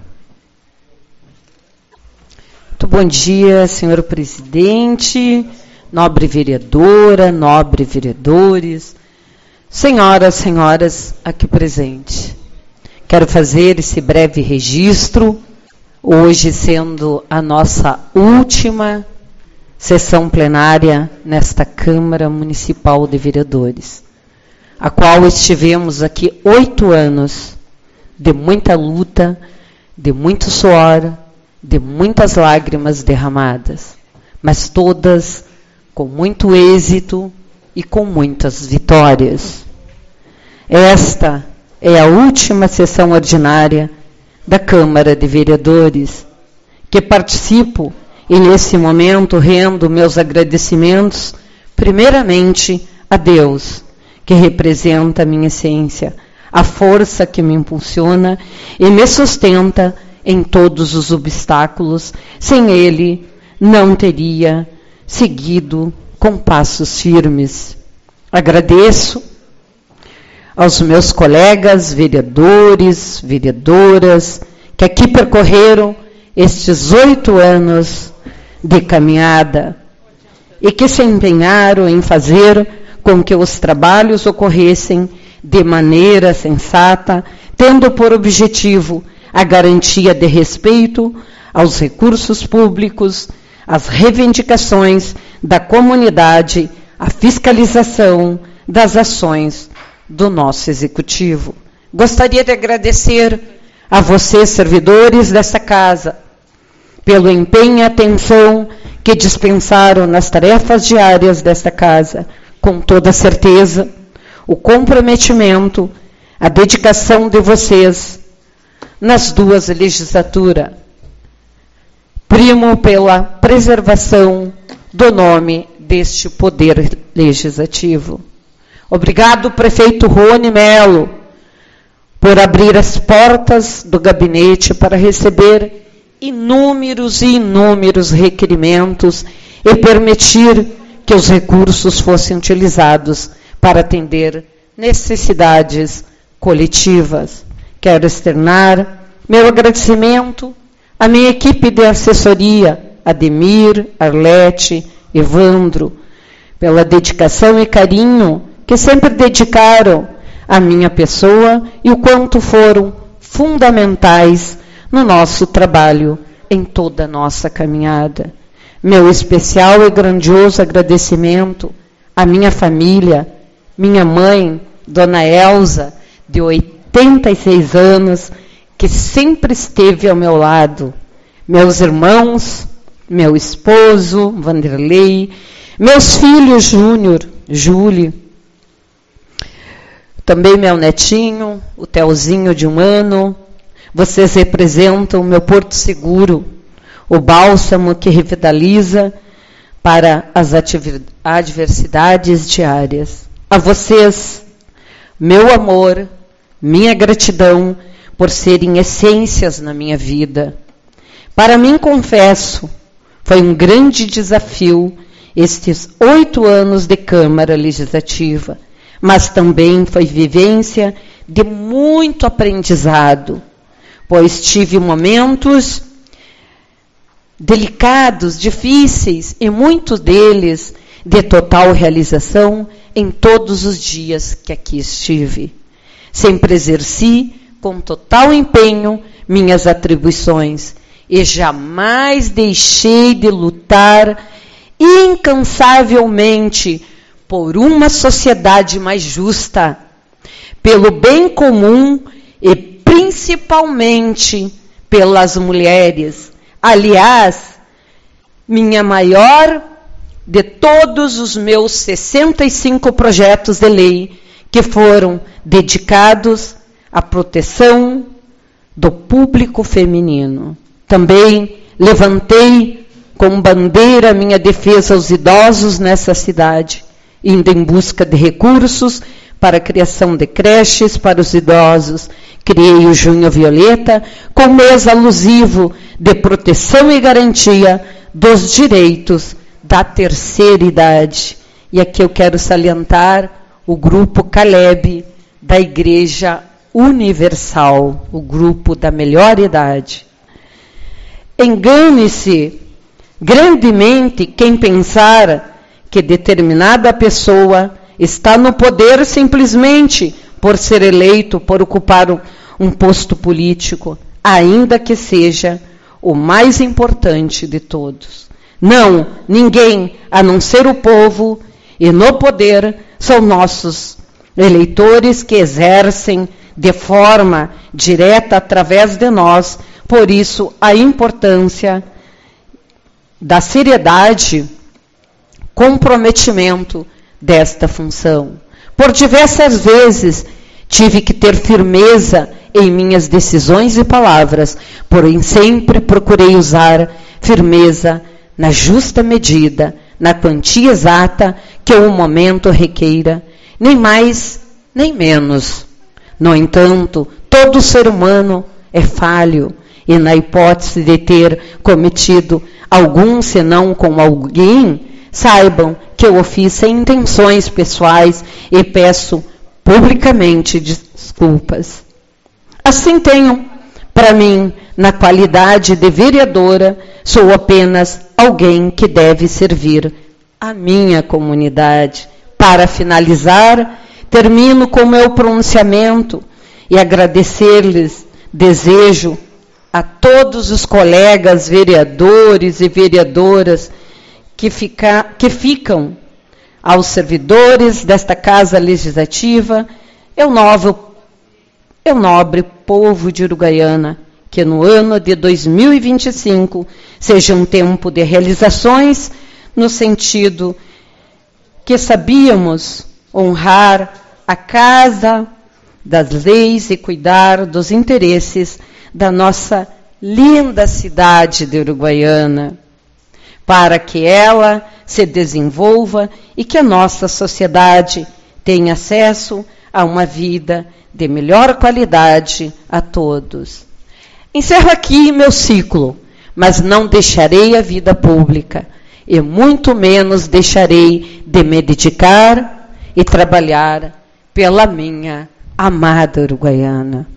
C: Muito bom dia, senhor presidente, nobre vereadora, nobre vereadores, senhoras, senhoras aqui presentes. Quero fazer esse breve registro, hoje sendo a nossa última sessão plenária nesta Câmara Municipal de Vereadores, a qual estivemos aqui oito anos de muita luta, de muito suor, de muitas lágrimas derramadas, mas todas com muito êxito e com muitas vitórias. Esta é a última sessão ordinária da Câmara de Vereadores, que participo e nesse momento rendo meus agradecimentos, primeiramente a Deus, que representa a minha essência, a força que me impulsiona e me sustenta em todos os obstáculos. Sem Ele, não teria seguido com passos firmes. Agradeço aos meus colegas vereadores, vereadoras, que aqui percorreram estes oito anos de caminhada e que se empenharam em fazer com que os trabalhos ocorressem de maneira sensata, tendo por objetivo a garantia de respeito aos recursos públicos, as reivindicações da comunidade, a fiscalização das ações do nosso Executivo. Gostaria de agradecer a vocês, servidores desta casa, pelo empenho e atenção que dispensaram nas tarefas diárias desta casa. Com toda certeza, o comprometimento, a dedicação de vocês nas duas legislaturas, primo pela preservação do nome deste poder legislativo. Obrigado, prefeito Rony Melo, por abrir as portas do gabinete para receber inúmeros e inúmeros requerimentos e permitir que os recursos fossem utilizados para atender necessidades coletivas. Quero externar meu agradecimento à minha equipe de assessoria, Ademir, Arlete, Evandro, pela dedicação e carinho que sempre dedicaram à minha pessoa e o quanto foram fundamentais no nosso trabalho em toda a nossa caminhada. Meu especial e grandioso agradecimento à minha família, minha mãe, Dona Elza, de oitenta e seis anos, que sempre esteve ao meu lado, meus irmãos, meu esposo, Vanderlei, meus filhos, Júnior, Júlio, também meu netinho, o Telzinho de um ano. Vocês representam o meu porto seguro, o bálsamo que revitaliza para as adversidades diárias. A vocês, meu amor, minha gratidão por serem essências na minha vida. Para mim, confesso, foi um grande desafio estes oito anos de Câmara Legislativa, mas também foi vivência de muito aprendizado, pois tive momentos delicados, difíceis, e muitos deles de total realização em todos os dias que aqui estive. Sempre exerci com total empenho minhas atribuições e jamais deixei de lutar incansavelmente por uma sociedade mais justa, pelo bem comum e principalmente pelas mulheres. Aliás, minha maior de todos os meus sessenta e cinco projetos de lei que foram dedicados à proteção do público feminino. Também levantei como bandeira minha defesa aos idosos nessa cidade, indo em busca de recursos para a criação de creches para os idosos. Criei o Junho Violeta com mês alusivo de proteção e garantia dos direitos da terceira idade. E aqui eu quero salientar o grupo Caleb da Igreja Universal, o grupo da melhor idade. Engane-se grandemente quem pensar que determinada pessoa está no poder simplesmente por ser eleito, por ocupar um, um posto político, ainda que seja o mais importante de todos. Não, ninguém, a não ser o povo, e no poder são nossos eleitores que exercem de forma direta através de nós. Por isso, a importância da seriedade, comprometimento desta função. Por diversas vezes tive que ter firmeza em minhas decisões e palavras, porém sempre procurei usar firmeza na justa medida, na quantia exata que o momento requeira, nem mais nem menos. No entanto, todo ser humano é falho, e na hipótese de ter cometido algum senão com alguém, saibam que eu o fiz sem intenções pessoais e peço publicamente desculpas. Assim tenho, para mim, na qualidade de vereadora, sou apenas alguém que deve servir a minha comunidade. Para finalizar, termino com meu pronunciamento e agradecer-lhes, desejo a todos os colegas vereadores e vereadoras que, fica, que ficam, aos servidores desta Casa Legislativa, eu novo, eu nobre povo de Uruguaiana, que no ano de dois mil e vinte e cinco seja um tempo de realizações, no sentido que sabíamos honrar a Casa das Leis e cuidar dos interesses da nossa linda cidade de Uruguaiana, para que ela se desenvolva e que a nossa sociedade tenha acesso a uma vida de melhor qualidade a todos. Encerro aqui meu ciclo, mas não deixarei a vida pública, e muito menos deixarei de me dedicar e trabalhar pela minha amada Uruguaiana.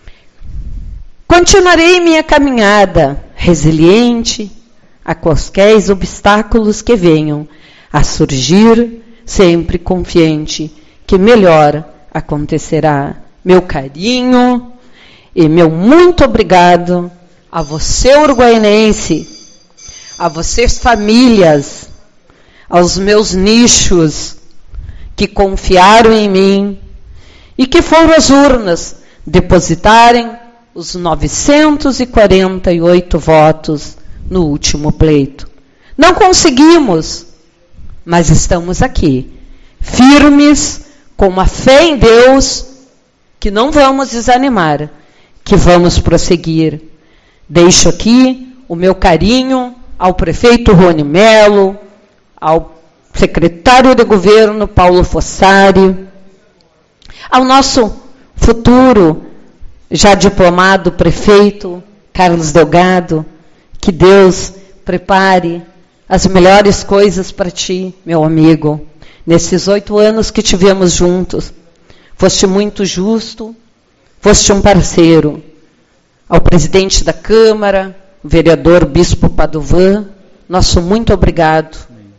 C: Continuarei minha caminhada resiliente a quaisquer obstáculos que venham a surgir, sempre confiante que melhor acontecerá. Meu carinho e meu muito obrigado a você, uruguaianense, a vocês, famílias, aos meus nichos que confiaram em mim e que foram às urnas depositarem os novecentos e quarenta e oito votos no último pleito. Não conseguimos, mas estamos aqui, firmes, com uma fé em Deus, que não vamos desanimar, que vamos prosseguir. Deixo aqui o meu carinho ao prefeito Rony Melo, ao secretário de governo Paulo Fossari, ao nosso futuro já diplomado prefeito Carlos Delgado. Que Deus prepare as melhores coisas para ti, meu amigo. Nesses oito anos que tivemos juntos, foste muito justo, foste um parceiro. Ao presidente da Câmara, o vereador Bispo Padovan, nosso muito obrigado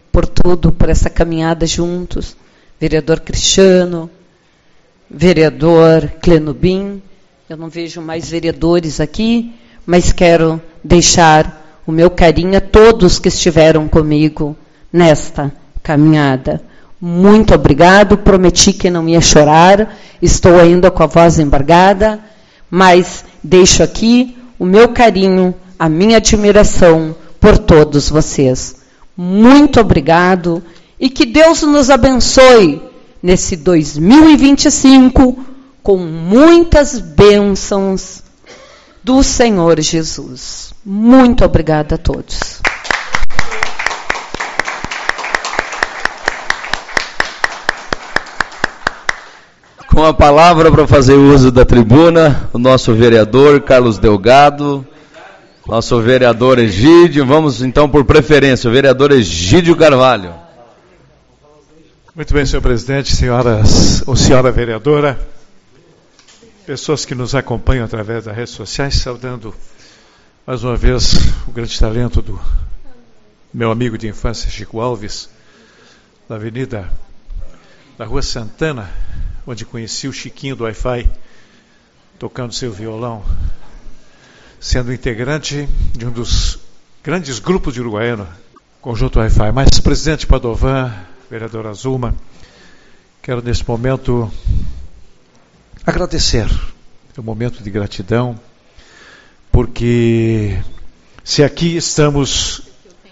C: por tudo, por essa caminhada juntos. Vereador Cristiano, vereador Clenubim. Eu não vejo mais vereadores aqui, mas quero deixar o meu carinho a todos que estiveram comigo nesta caminhada. Muito obrigado, prometi que não ia chorar, estou ainda com a voz embargada, mas deixo aqui o meu carinho, a minha admiração por todos vocês. Muito obrigado e que Deus nos abençoe nesse dois mil e vinte e cinco com muitas bênçãos do Senhor Jesus. Muito obrigada a todos.
A: Com a palavra para fazer uso da tribuna, o nosso vereador Carlos Delgado, nosso vereador Egídio, vamos então por preferência, o vereador Egídio Carvalho.
F: Muito bem, senhor presidente, senhoras ou senhora vereadora, pessoas que nos acompanham através das redes sociais, saudando mais uma vez o grande talento do meu amigo de infância, Chico Alves, da Avenida, da Rua Santana, onde conheci o Chiquinho do Wi-Fi, tocando seu violão, sendo integrante de um dos grandes grupos de Uruguaiana, Conjunto Wi-Fi. Mas, presidente Padovan, vereadora Azulma, quero nesse momento agradecer, é um momento de gratidão, porque se aqui estamos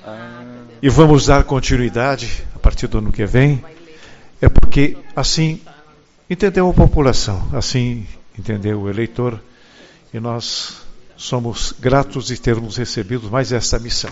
F: e vamos dar continuidade a partir do ano que vem, é porque assim entendeu a população, assim entendeu o eleitor, e nós somos gratos de termos recebido mais essa missão.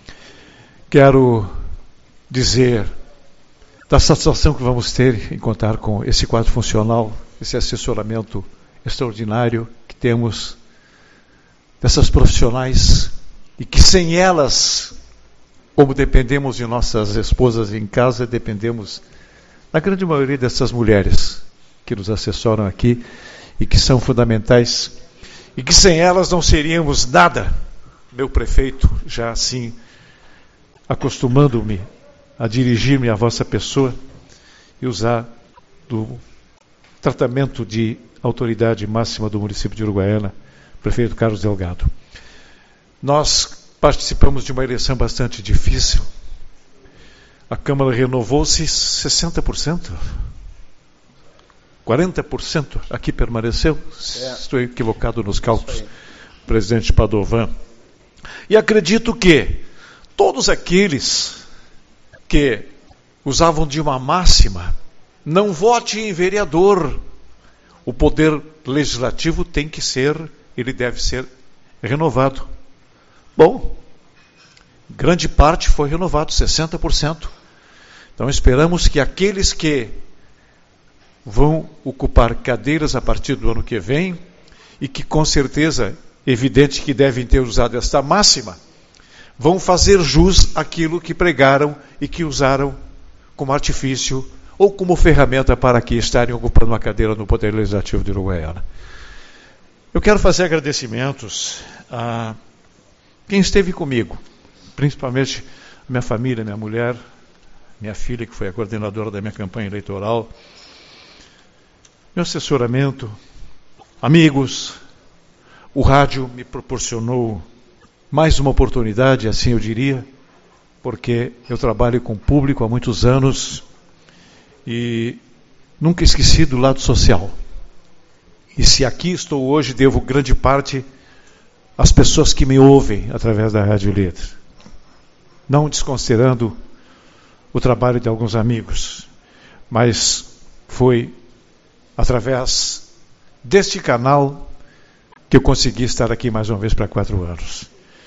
F: Quero dizer da satisfação que vamos ter em contar com esse quadro funcional, esse assessoramento extraordinário que temos dessas profissionais e que sem elas, como dependemos de nossas esposas em casa, dependemos da grande maioria dessas mulheres que nos assessoram aqui e que são fundamentais e que sem elas não seríamos nada. Meu prefeito, já assim acostumando-me a dirigir-me à vossa pessoa e usar do tratamento de autoridade máxima do município de Uruguaiana, prefeito Carlos Delgado. Nós participamos de uma eleição bastante difícil. A Câmara renovou-se sessenta por cento. quarenta por cento aqui permaneceu. É. Estou equivocado nos cálculos, presidente Padovan. E acredito que todos aqueles que usavam de uma máxima, não vote em vereador. O poder legislativo tem que ser, ele deve ser renovado. Bom, grande parte foi renovado, sessenta por cento. Então esperamos que aqueles que vão ocupar cadeiras a partir do ano que vem, e que com certeza, evidente que devem ter usado esta máxima, vão fazer jus àquilo que pregaram e que usaram como artifício ou como ferramenta para que estarem ocupando uma cadeira no Poder Legislativo de Uruguaiana. Eu quero fazer agradecimentos a quem esteve comigo, principalmente a minha família, minha mulher, minha filha, que foi a coordenadora da minha campanha eleitoral, meu assessoramento, amigos. O rádio me proporcionou mais uma oportunidade, assim eu diria, porque eu trabalho com o público há muitos anos e nunca esqueci do lado social. E se aqui estou hoje, devo grande parte às pessoas que me ouvem através da Rádio Líder. Não desconsiderando o trabalho de alguns amigos, mas foi através deste canal que eu consegui estar aqui mais uma vez para quatro anos.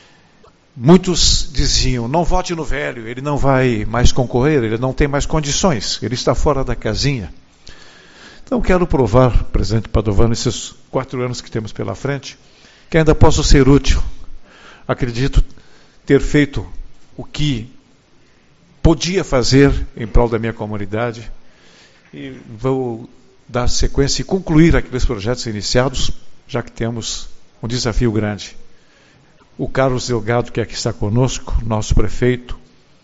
F: Muitos diziam, não vote no velho, ele não vai mais concorrer, ele não tem mais condições, ele está fora da casinha. Então quero provar, presidente Padovan, nesses quatro anos que temos pela frente, que ainda posso ser útil. Acredito ter feito o que podia fazer em prol da minha comunidade e vou dar sequência e concluir aqueles projetos iniciados, já que temos um desafio grande. O Carlos Delgado, que aqui está conosco, nosso prefeito,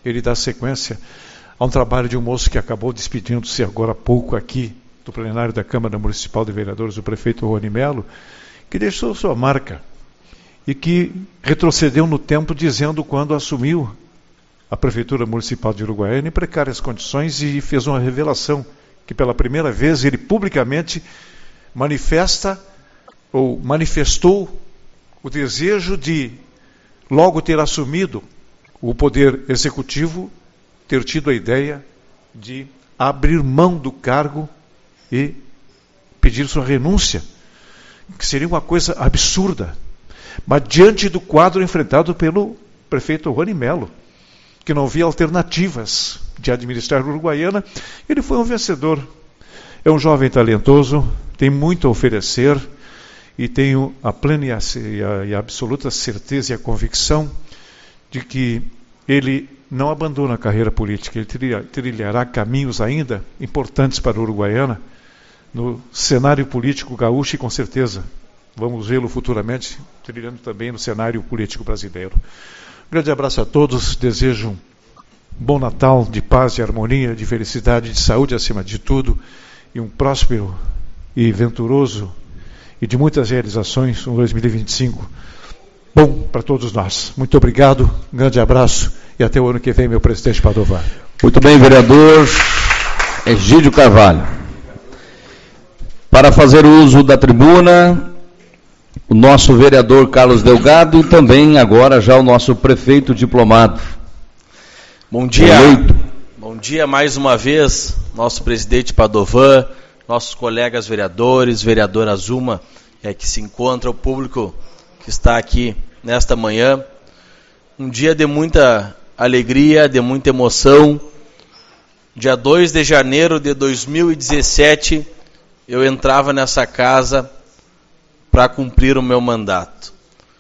F: ele dá sequência a um trabalho de um moço que acabou despedindo-se agora há pouco aqui do plenário da Câmara Municipal de Vereadores, o prefeito Rony Melo, que deixou sua marca e que retrocedeu no tempo dizendo quando assumiu a Prefeitura Municipal de Uruguaiana em precárias condições e fez uma revelação que pela primeira vez ele publicamente manifesta ou manifestou o desejo de logo ter assumido o poder executivo, ter tido a ideia de abrir mão do cargo e pedir sua renúncia, que seria uma coisa absurda. Mas diante do quadro enfrentado pelo prefeito Rony Melo, que não via alternativas de administrar Uruguaiana, ele foi um vencedor. É um jovem talentoso, tem muito a oferecer e tenho a plena e a, e a, e a absoluta certeza e a convicção de que ele não abandona a carreira política, ele trilha, trilhará caminhos ainda importantes para a Uruguaiana no cenário político gaúcho e com certeza vamos vê-lo futuramente trilhando também no cenário político brasileiro. Um grande abraço a todos, desejo um bom Natal de paz, de harmonia, de felicidade, de saúde acima de tudo e um próspero e venturoso e de muitas realizações, um dois mil e vinte e cinco bom para todos nós. Muito obrigado, um grande abraço e até o ano que vem, meu presidente Padovan.
A: Muito bem, vereador Egídio Carvalho. Para fazer uso da tribuna, o nosso vereador Carlos Delgado e também agora já o nosso prefeito diplomado.
B: Bom dia, bom dia mais uma vez, nosso presidente Padovan, nossos colegas vereadores, vereadora Zuma, é, que se encontra, o público que está aqui nesta manhã. Um dia de muita alegria, de muita emoção. Dia dois de janeiro de dois mil e dezessete, eu entrava nessa casa para cumprir o meu mandato.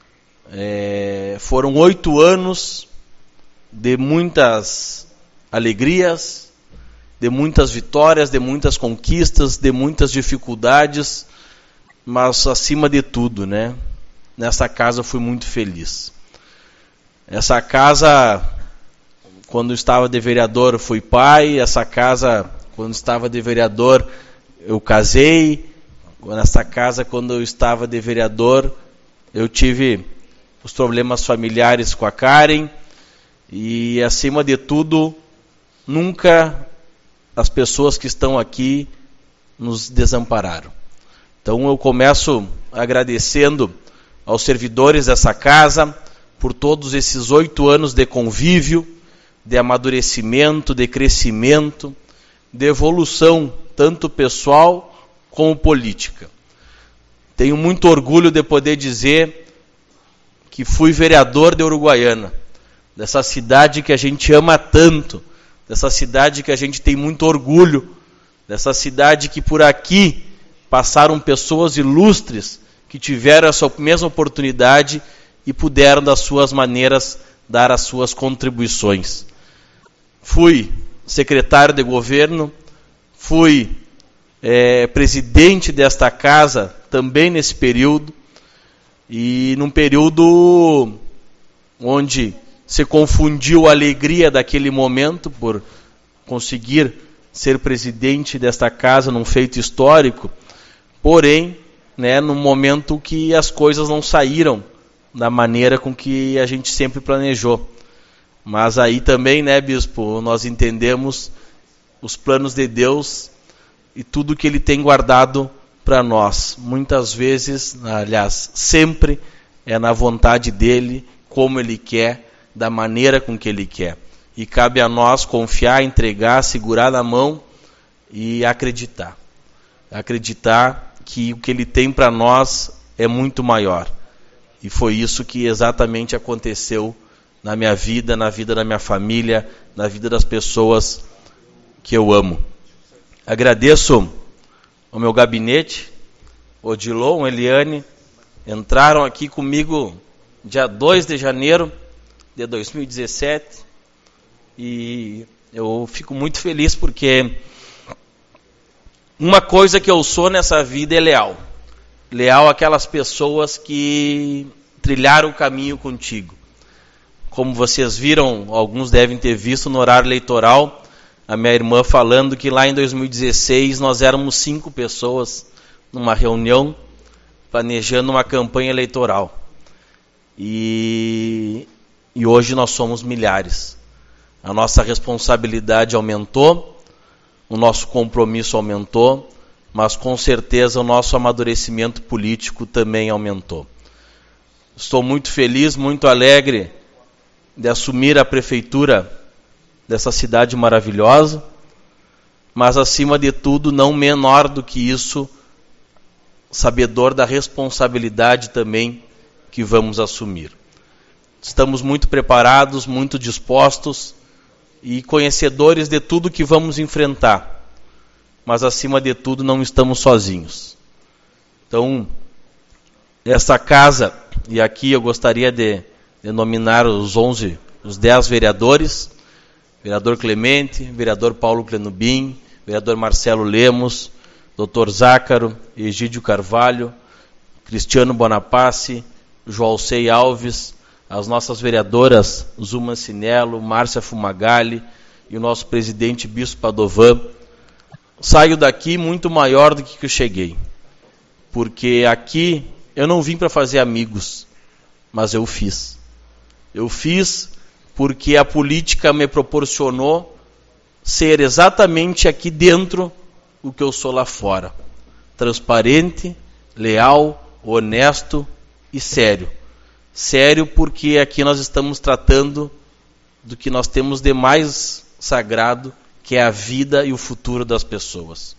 B: É, foram oito anos de muitas alegrias, de muitas vitórias, de muitas conquistas, de muitas dificuldades, mas acima de tudo, né? Nessa casa eu fui muito feliz. Essa casa, quando estava de vereador, fui pai. Essa casa, quando estava de vereador, eu casei. Nessa casa, quando eu estava de vereador, eu tive os problemas familiares com a Karen. E, acima de tudo, nunca as pessoas que estão aqui nos desampararam. Então, eu começo agradecendo aos servidores dessa casa por todos esses oito anos de convívio, de amadurecimento, de crescimento, de evolução, tanto pessoal como política. Tenho muito orgulho de poder dizer que fui vereador de Uruguaiana, dessa cidade que a gente ama tanto, dessa cidade que a gente tem muito orgulho, dessa cidade que por aqui passaram pessoas ilustres que tiveram essa mesma oportunidade e puderam, das suas maneiras, dar as suas contribuições. Fui secretário de governo, fui é, presidente desta casa também nesse período, e num período onde se confundiu a alegria daquele momento por conseguir ser presidente desta casa num feito histórico, porém, né, num momento que as coisas não saíram da maneira com que a gente sempre planejou. Mas aí também, né, bispo, nós entendemos os planos de Deus e tudo que Ele tem guardado para nós. Muitas vezes, aliás, sempre é na vontade dEle, como Ele quer, da maneira com que Ele quer. E cabe a nós confiar, entregar, segurar na mão e acreditar. Acreditar que o que Ele tem para nós é muito maior. E foi isso que exatamente aconteceu na minha vida, na vida da minha família, na vida das pessoas que eu amo. Agradeço ao meu gabinete, Odilon, Eliane, entraram aqui comigo dia dois de janeiro de dois mil e dezessete, e eu fico muito feliz porque uma coisa que eu sou nessa vida é leal. Leal àquelas pessoas que trilharam o caminho contigo. como vocês viram, alguns devem ter visto no horário eleitoral, a minha irmã falando que lá em dois mil e dezesseis nós éramos cinco pessoas numa reunião planejando uma campanha eleitoral. E, e hoje nós somos milhares. A nossa responsabilidade aumentou, o nosso compromisso aumentou, mas com certeza o nosso amadurecimento político também aumentou. Estou muito feliz, muito alegre de assumir a prefeitura dessa cidade maravilhosa, mas acima de tudo, não menor do que isso, sabedor da responsabilidade também que vamos assumir. Estamos muito preparados, muito dispostos e conhecedores de tudo que vamos enfrentar, mas acima de tudo não estamos sozinhos. Então, essa casa, e aqui eu gostaria de, de nominar os onze, os dez vereadores, vereador Clemente, vereador Paulo Clenubim, vereador Marcelo Lemos, doutor Zácaro, Egídio Carvalho, Cristiano Bonapace, Joalcei Alves, as nossas vereadoras Zuma Cinello, Márcia Fumagalli e o nosso presidente Bispo Padovan. Saio daqui muito maior do que eu cheguei, porque aqui eu não vim para fazer amigos, mas eu fiz. Eu fiz porque a política me proporcionou ser exatamente aqui dentro o que eu sou lá fora. Transparente, leal, honesto e sério. Sério porque aqui nós estamos tratando do que nós temos de mais sagrado, que é a vida e o futuro das pessoas.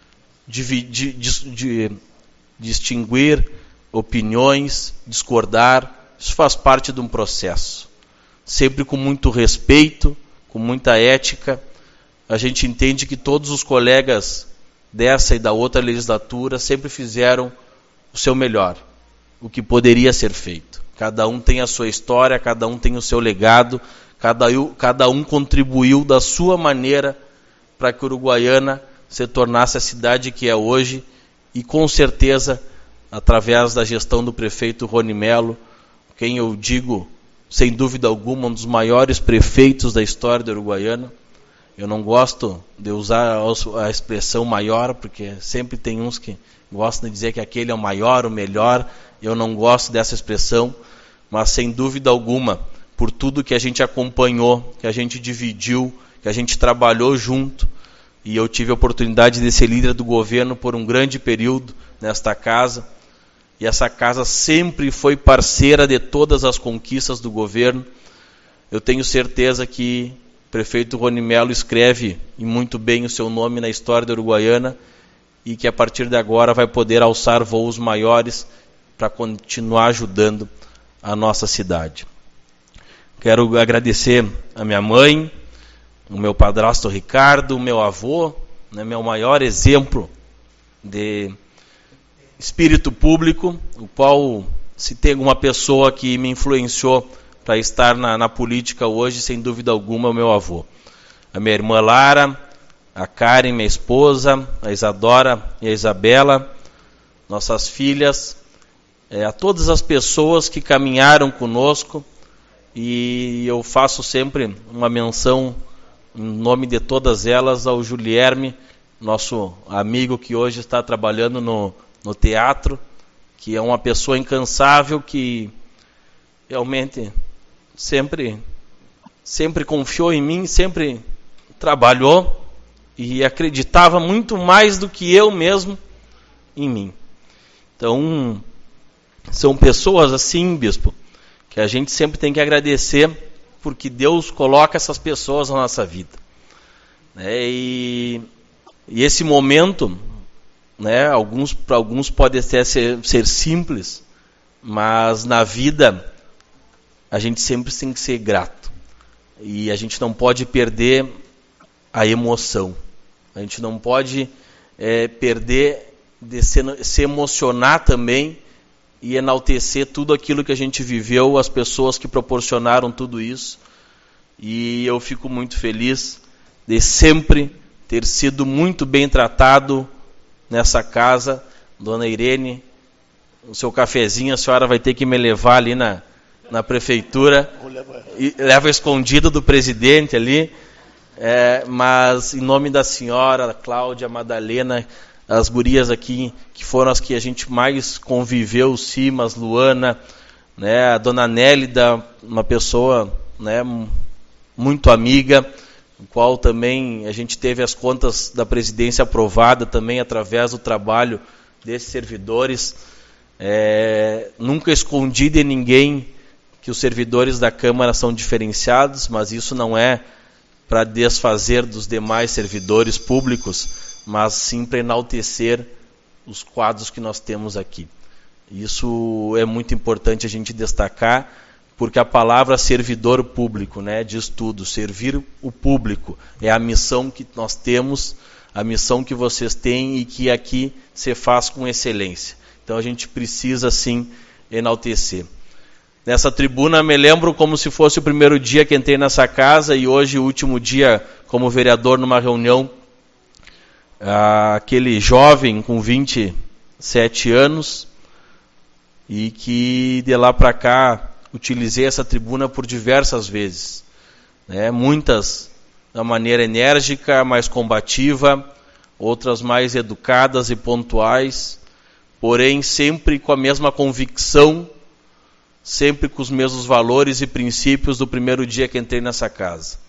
B: De, de, de, de distinguir opiniões, discordar, isso faz parte de um processo. Sempre com muito respeito, com muita ética. A gente entende que todos os colegas dessa e da outra legislatura sempre fizeram o seu melhor, o que poderia ser feito. Cada um tem a sua história, cada um tem o seu legado, cada, cada um contribuiu da sua maneira para que Uruguaiana se tornasse a cidade que é hoje, e com certeza, através da gestão do prefeito Rony Melo, quem eu digo, sem dúvida alguma, um dos maiores prefeitos da história da Uruguaiana. Eu não gosto de usar a expressão maior, porque sempre tem uns que gostam de dizer que aquele é o maior, o melhor. Eu não gosto dessa expressão, mas sem dúvida alguma, por tudo que a gente acompanhou, que a gente dividiu, que a gente trabalhou junto, e eu tive a oportunidade de ser líder do governo por um grande período nesta casa, e essa casa sempre foi parceira de todas as conquistas do governo. Eu tenho certeza que o prefeito Rony Melo escreve e muito bem o seu nome na história da Uruguaiana, e que a partir de agora vai poder alçar voos maiores para continuar ajudando a nossa cidade. Quero agradecer a minha mãe, o meu padrasto Ricardo, o meu avô, né, meu maior exemplo de espírito público, o qual, se tem alguma pessoa que me influenciou para estar na, na política hoje, sem dúvida alguma, é o meu avô. A minha irmã Lara, a Karen, minha esposa, a Isadora e a Isabela, nossas filhas, é, a todas as pessoas que caminharam conosco, e eu faço sempre uma menção, em nome de todas elas, ao Julierme, nosso amigo que hoje está trabalhando no, no teatro, que é uma pessoa incansável, que realmente sempre, sempre confiou em mim, sempre trabalhou e acreditava muito mais do que eu mesmo em mim. Então, são pessoas assim, bispo, que a gente sempre tem que agradecer, porque Deus coloca essas pessoas na nossa vida. Né? E, e esse momento, né, alguns, para alguns pode até ser, ser simples, mas na vida a gente sempre tem que ser grato. E a gente não pode perder a emoção. A gente não pode é, perder de se, se emocionar também e enaltecer tudo aquilo que a gente viveu, as pessoas que proporcionaram tudo isso. E eu fico muito feliz de sempre ter sido muito bem tratado nessa casa. Dona Irene, o seu cafezinho a senhora vai ter que me levar ali na, na prefeitura, e leva escondido do presidente ali, é, mas em nome da senhora, Cláudia, Madalena, as gurias aqui, que foram as que a gente mais conviveu, Simas, Luana, né, a dona Nélida, uma pessoa, né, muito amiga, o qual também a gente teve as contas da presidência aprovada também através do trabalho desses servidores. É, nunca escondi de ninguém que os servidores da Câmara são diferenciados, mas isso não é para desfazer dos demais servidores públicos, mas sim para enaltecer os quadros que nós temos aqui. Isso é muito importante a gente destacar, porque a palavra servidor público, né, diz tudo. Servir o público é a missão que nós temos, a missão que vocês têm e que aqui se faz com excelência. Então a gente precisa sim enaltecer. Nessa tribuna me lembro como se fosse o primeiro dia que entrei nessa casa e hoje o último dia como vereador numa reunião. Aquele jovem com vinte e sete anos e que de lá para cá utilizei essa tribuna por diversas vezes, né? Muitas da maneira enérgica, mais combativa, outras mais educadas e pontuais, porém sempre com a mesma convicção, sempre com os mesmos valores e princípios do primeiro dia que entrei nessa casa.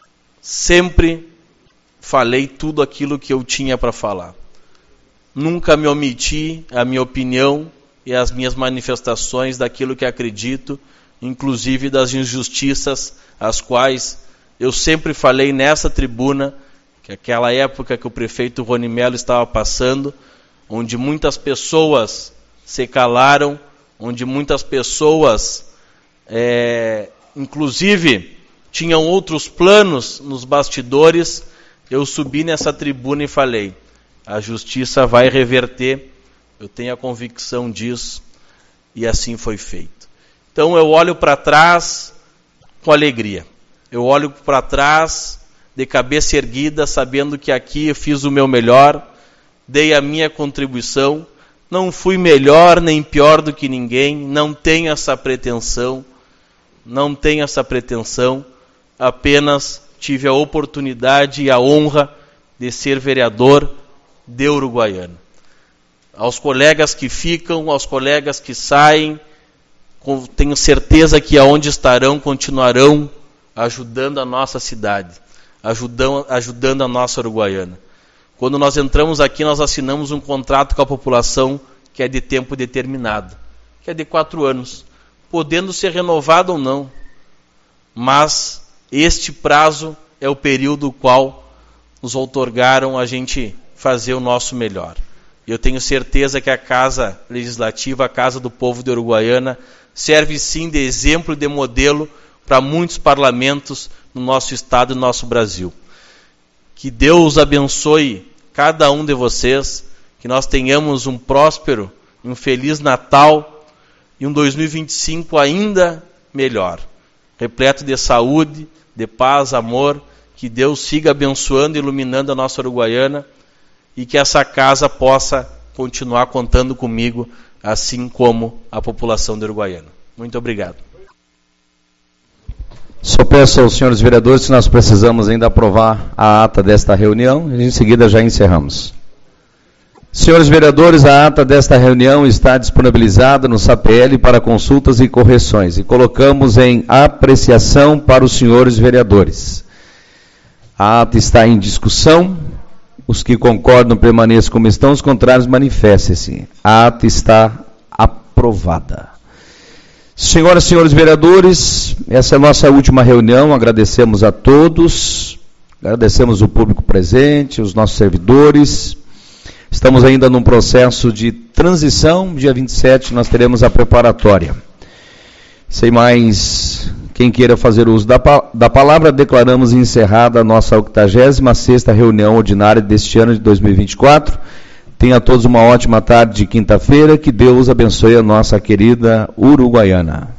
B: Sempre falei tudo aquilo que eu tinha para falar. Nunca me omiti a minha opinião e as minhas manifestações daquilo que acredito, inclusive das injustiças as quais eu sempre falei nessa tribuna, que aquela época que o prefeito Rony Melo estava passando, onde muitas pessoas se calaram, onde muitas pessoas, é, inclusive, tinham outros planos nos bastidores. Eu subi nessa tribuna e falei, a justiça vai reverter, eu tenho a convicção disso, e assim foi feito. Então eu olho para trás com alegria, eu olho para trás de cabeça erguida, sabendo que aqui eu fiz o meu melhor, dei a minha contribuição, não fui melhor nem pior do que ninguém, não tenho essa pretensão, não tenho essa pretensão, apenas tive a oportunidade e a honra de ser vereador de Uruguaiana. Aos colegas que ficam, aos colegas que saem, tenho certeza que aonde estarão, continuarão ajudando a nossa cidade, ajudam, ajudando a nossa Uruguaiana. Quando nós entramos aqui, nós assinamos um contrato com a população que é de tempo determinado, que é de quatro anos, podendo ser renovado ou não. Mas este prazo é o período qual nos outorgaram a gente fazer o nosso melhor. Eu tenho certeza que a Casa Legislativa, a Casa do Povo de Uruguaiana, serve sim de exemplo e de modelo para muitos parlamentos no nosso estado e no nosso Brasil. Que Deus abençoe cada um de vocês, que nós tenhamos um próspero, um feliz Natal e um dois mil e vinte e cinco ainda melhor, repleto de saúde, de paz, amor, que Deus siga abençoando e iluminando a nossa Uruguaiana e que essa casa possa continuar contando comigo, assim como a população de Uruguaiana. Muito obrigado.
A: Só peço aos senhores vereadores se nós precisamos ainda aprovar a ata desta reunião e em seguida já encerramos. Senhores vereadores, a ata desta reunião está disponibilizada no S A P L para consultas e correções e colocamos em apreciação para os senhores vereadores. A ata está em discussão. Os que concordam permaneçam como estão, os contrários manifestem-se. A ata está aprovada. Senhoras e senhores vereadores, essa é a nossa última reunião, agradecemos a todos, agradecemos o público presente, os nossos servidores. Estamos ainda num processo de transição, dia vinte e sete nós teremos a preparatória. Sem mais, quem queira fazer uso da, da palavra, declaramos encerrada a nossa octagésima sexta reunião ordinária deste ano de dois mil e vinte e quatro. Tenha todos uma ótima tarde de quinta-feira, que Deus abençoe a nossa querida Uruguaiana.